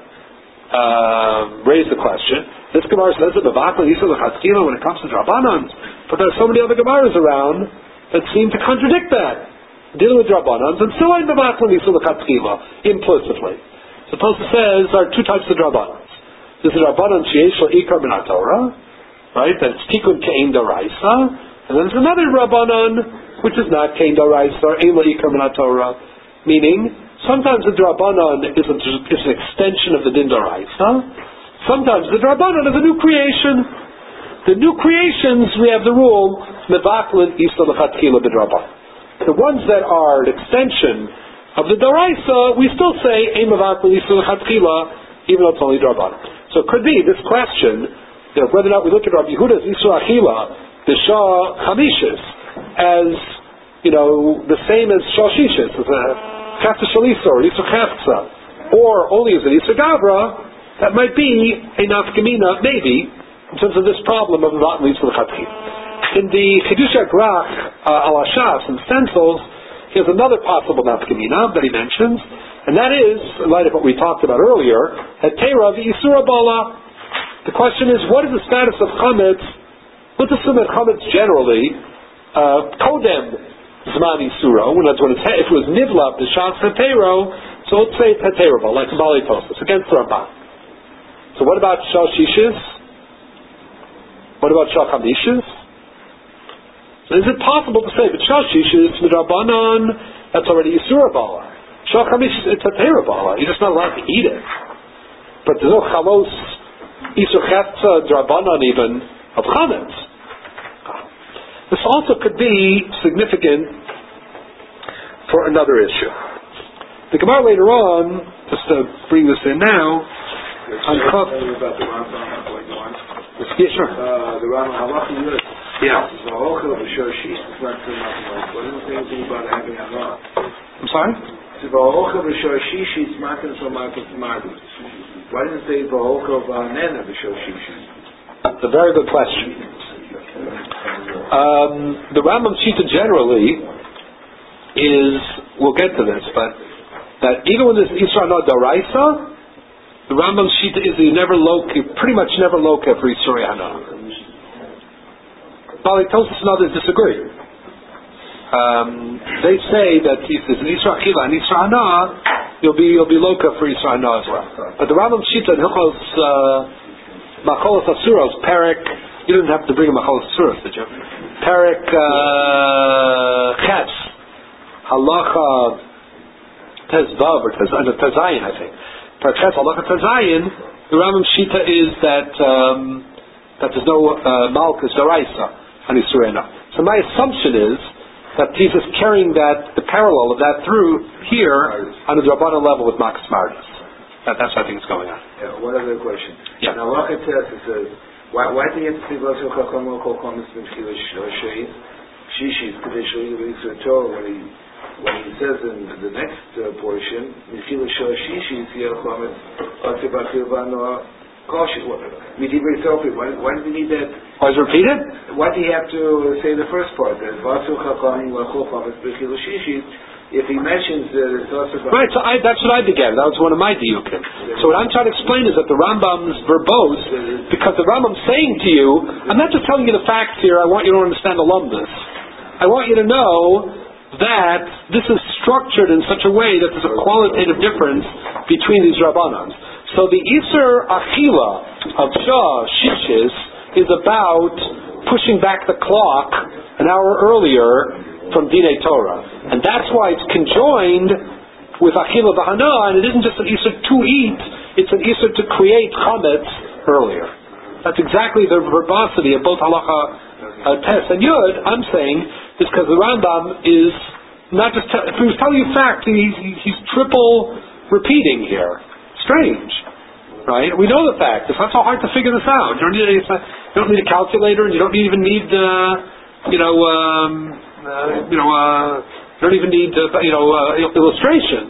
raised the question. This Gemara says that mevatel Isur l'chatchila when it comes to drabanans, but there are so many other Gemaras around that seem to contradict that, dealing with drabanans, and still ain't mevatel Isur l'chatchila implicitly. So Tosfos says there are two types of drabanans. There's a drabanan sheyesh l'ikar min haTorah, right? That's tikkun ke'ein d'oraisa, and then there's another drabanan which is not ke'ein d'oraisa or ein l'ikar min haTorah, meaning sometimes the drabanan is an extension of the din d'oraisa. Sometimes the drabanan is a new creation. The new creations, we have the rule mevatlin Isur l'chatchila b'drabanan. The ones that are an extension of the d'oraisa, we still say ein mevatlin Isur l'chatchila, even though it's only drabanan. So it could be this question, whether or not we look at Rabbi Yehuda's Isur Achila, the Shah Chamishis, as the same as Shah Shishis, as a Chefta Shalisor, or Isur Chefta, or only as an Isur Gavra, that might be a nafkamina, maybe, in terms of this problem of Mevatel Isur l'chatchila. In the Chidush Agrach al Hashas and stencils, he has another possible nafkamina that he mentions, and that is, in light of what we talked about earlier, Hetera v'Isur Bala. The question is, what is the status of chametz? Let's assume that chametz generally kodem zman isuro. When if it was nivla b'shas hetero, so let's say it's heterable, like the Bali Tosfos against the Ramban. So what about shah shishis? What about shah chamishis? So is it possible to say, but shah shishis midrabanan, that's already isura bala. Shah chamishis, it's heterable. You're just not allowed to eat it. But there's no chalos Isur Chetza drabanan even of chametz. This also could be significant for another issue. The Gemara later on, just to bring this in now, on Chaf. About the Rambam, point one. Yeah, sure. The Rambam Halacha Yud. Yeah. The Ochel of Shoshish is not so much. What does it say anything about having Halacha? I'm sorry? The Ochel of Shoshish is not so much. Why does it say the Ochel of Nena of Shoshish? It's a very good question. The Rambam Shita generally is, we'll get to this, but that even when there's Isra no Daraisa, the Rambam Shita is you pretty much never loka for Isra Hana. Bali Tosis and others disagree. They say that if there's an Isra Achila and Isra Hana, you'll be loka for Isra Hana as well. But the Rambam Shita in Hilchos Macholos Asuros, Perek, you didn't have to bring a Macholos Asuros, did you? Perek Ches, Halacha Tezvav, or Tezayin, I think. Perek Ches, Halacha Tezayin, the Rambam Shita is that there's no Malchus Daraisa on Yisurena. So my assumption is that Jesus carrying the parallel of that through here on the Drabbana level with Makas Mardis. That's what I think is going on. Yeah, one other question. Yeah. Now, Halacha says, it says, why do you have to say Vasu Chacham or Kol Chomis B'Mchila Shishis? Shishis, Kadesh L'Yisra Torah, when he says in the next portion, B'Mchila Shishis, Yel Chomis, Vasu B'Achil V'Anoa, Kosher. Why does he need that? Why is it repeated? Why do you have to say the first part? That Vasu Chacham or Kol Chomis B'Mchila Shishis, if he mentions it's also about... Right, so that's what I began. That was one of my diukim. So what I'm trying to explain is that the Rambam's verbose, because the Rambam's saying to you, I'm not just telling you the facts here, I want you to understand the lumbus. I want you to know that this is structured in such a way that there's a qualitative difference between these Rabbanans. So the Isser Achila of Shah Shishis is about pushing back the clock an hour earlier from Dinei Torah. And that's why it's conjoined with Achila V'Hana, and it isn't just an Isser to eat, it's an Isser to create Chametz earlier. That's exactly the verbosity of both Halacha Tes and Yud, I'm saying, is because the Rambam is not just, if he was telling you facts, he's triple repeating here. Strange. Right? We know the fact. It's not so hard to figure this out. You don't need a calculator, and you don't even need you don't even need illustrations.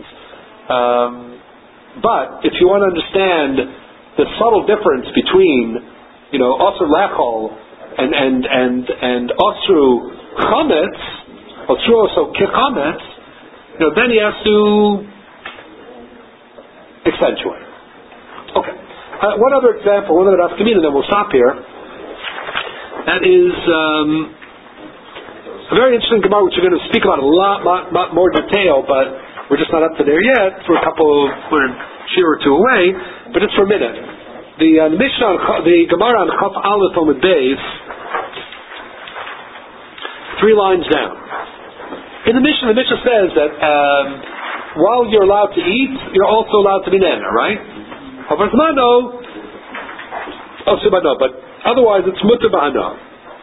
But if you want to understand the subtle difference between Osir Lechol and Osru Chametz, Osru also Kichametz, then he has to accentuate. Okay. One other example, one other Afkamin, and then we'll stop here. That is a very interesting Gemara, which we're going to speak about a lot more detail, but we're just not up to there yet. We're a shir or two away, but just for a minute. The Mishnah, the Gemara on Chaf Aleph Omid Beis, 3 lines down. In the Mishnah says that while you're allowed to eat, you're also allowed to be nana, right? But otherwise it's mutter b'hana.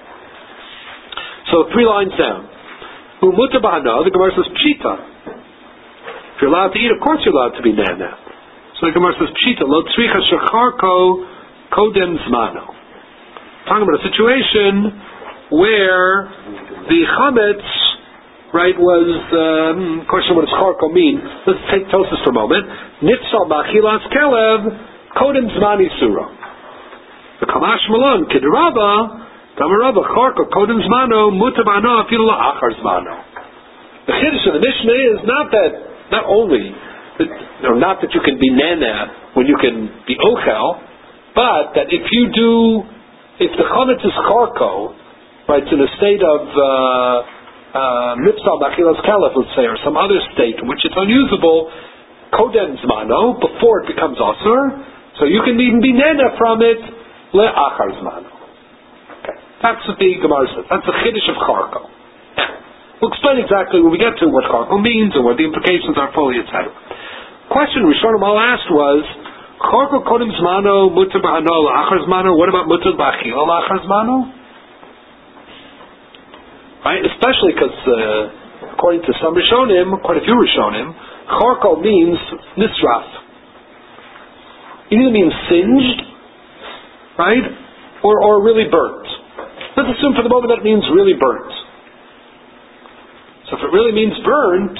So 3 lines down. Umuta b'hana, the Gemara says pshita. If you're allowed to eat, of course you're allowed to be nana. So the Gemara says pshita, lo tzricha shecharko kodem zmano. Talking about a situation where the chametz, right, was, question what does charko mean? Let's take Tosis for a moment. Nitzal b'achilas kelev kodem zmani sura. The Kamash Malon, Kidraba, Tamaraba, Charko, Kodem Zmano, Mutabano, Afilu Achar Zmano. The Chiddush of the Mishnah is not that you can be nana when you can be ochel, but that if the chametz is charko, right, it's in a state of mitzvah b'achilas kalef, let's say, or some other state in which it's unusable, kodem zmano, before it becomes asur, so you can even be nana from it le'achar zmano. Okay, that's what the Gemara says. That's the chiddush of charko. We'll explain exactly when we get to what charko means and what the implications are fully, etc. Question Rishonim all asked was, charko kodem zmano mutar b'hano la'achar zmano. What about mutar b'achila la'achar zmano? Right, especially because according to some Rishonim, quite a few Rishonim, charko means nisraf. It either means singed, right, or really burnt. Let's assume for the moment that it means really burnt. So if it really means burnt,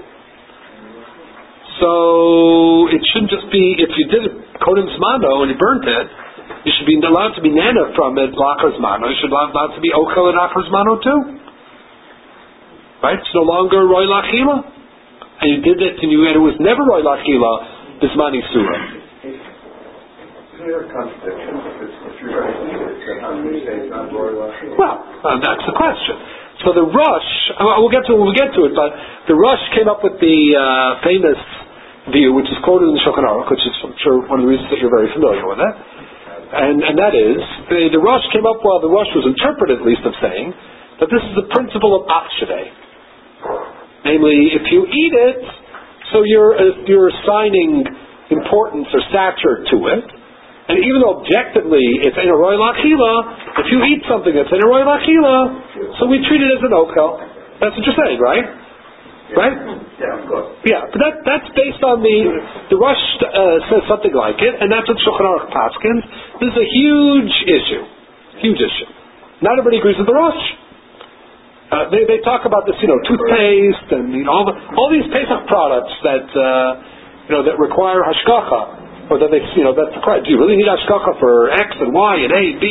so it shouldn't just be, if you did it kodem zmano and you burnt it, you should be allowed to be nana from it lachar zmano. You should be allowed to be ochel and lachar zmano too. Right? It's no longer roy lachila. And you did it, and it was never roy lachila bismani surah. Is there a contradiction? If you're going to eat it, then how do you say it's not roy lachila? Well, that's the question. So the Rosh, we'll get to it, but the Rosh came up with the famous view, which is quoted in the Shulchan Aruch, which is, I'm sure, one of the reasons that you're very familiar with it. And that is, the Rosh came up, the Rosh was interpreted, at least, of saying that this is the principle of Achshaveh. Namely, if you eat it, so you're assigning importance or stature to it, and even though objectively it's in a roy lachila, if you eat something that's in a roy lachila, so we treat it as an okel. That's what you're saying, right? Yeah. Right? Yeah, of course. Yeah, but that's based on the Rosh says something like it, and that's what Shulchan Aruch paskins. This is a huge issue. Huge issue. Not everybody agrees with the Rosh. They talk about this, toothpaste and all these Pesach products that that require hashgacha, or that they that's the question. Do you really need hashgacha for X and Y and A and B?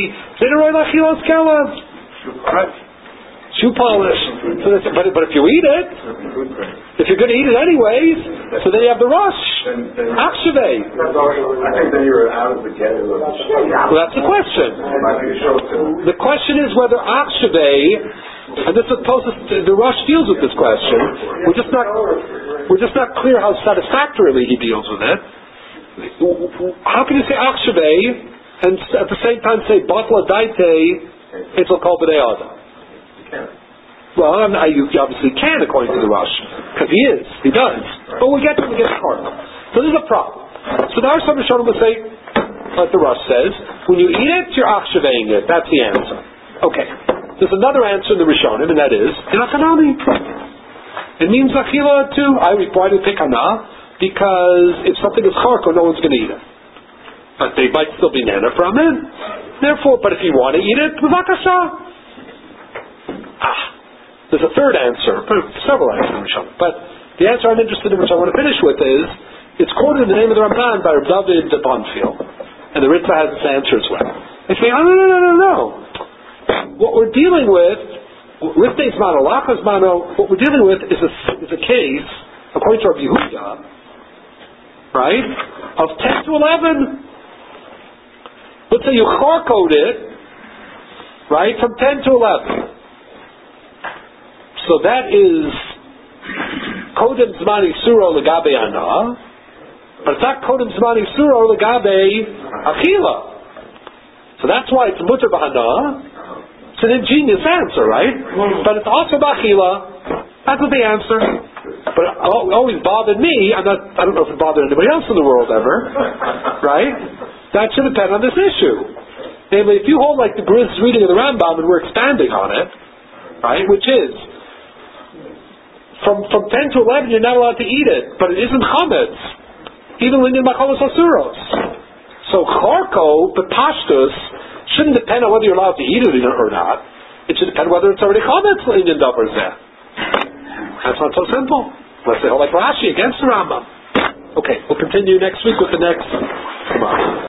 Right? Shoe polish. So but if you eat it, if you're going to eat it anyways, so then you have the Rosh. Achshaveh. I think then you're out of the ghetto. Well, that's the question. The question is whether Achshaveh, and this is the Rosh deals with this question. We're just not clear how satisfactorily he deals with it. How can you say Achshaveh and at the same time say Batla Daite Itzel Kol B'nei Adam? Well, you obviously can according to the Rosh, because he does. But we'll get to Karma. So this is a problem. So there are some Rishonim will say, like the Rosh says, when you eat it, you're Achshavehing it. That's the answer. Okay. There's another answer in the Rishonim, and that is Inakanami. It means Achila too. Why do you pick Hana? Because if something is Charko, no one's going to eat it. But they might still be Nana from it. Therefore, but if you want to eat it, Mavakasha. There's a third answer, several answers in Rishonim. But the answer I'm interested in, which I want to finish with, is it's quoted in the name of the Ramban by Rav David Bonfield, and the Ritva has this answer as well. They say, no. What we're dealing with, Rifte's Mano, Lachas Mano, what we're dealing with is a case, according to Rabbi Yehuda, right, of 10 to 11. Let's say you charcode it, right, from 10 to 11. So that is Kodem Zmani Suro Legabe Ana, but it's not Kodem Zmani Suro Legabe Achila. So that's why it's Mutter B'Hana. It's an ingenious answer, right? But it's also B'Achila. That's what the answer. But it always bothered me. I don't know if it bothered anybody else in the world ever, right? That should depend on this issue. Namely, if you hold like the Bris reading of the Rambam and we're expanding on it, right, which is from 10 to 11 you're not allowed to eat it, but it isn't chametz, even when you're machalos asuros. So charko, the pashtus, shouldn't depend on whether you're allowed to eat it or not. It should depend whether it's already chametz in davar zeh. That's not so simple. Unless they hold like Rashi against the Rambam. Okay, we'll continue next week with the next.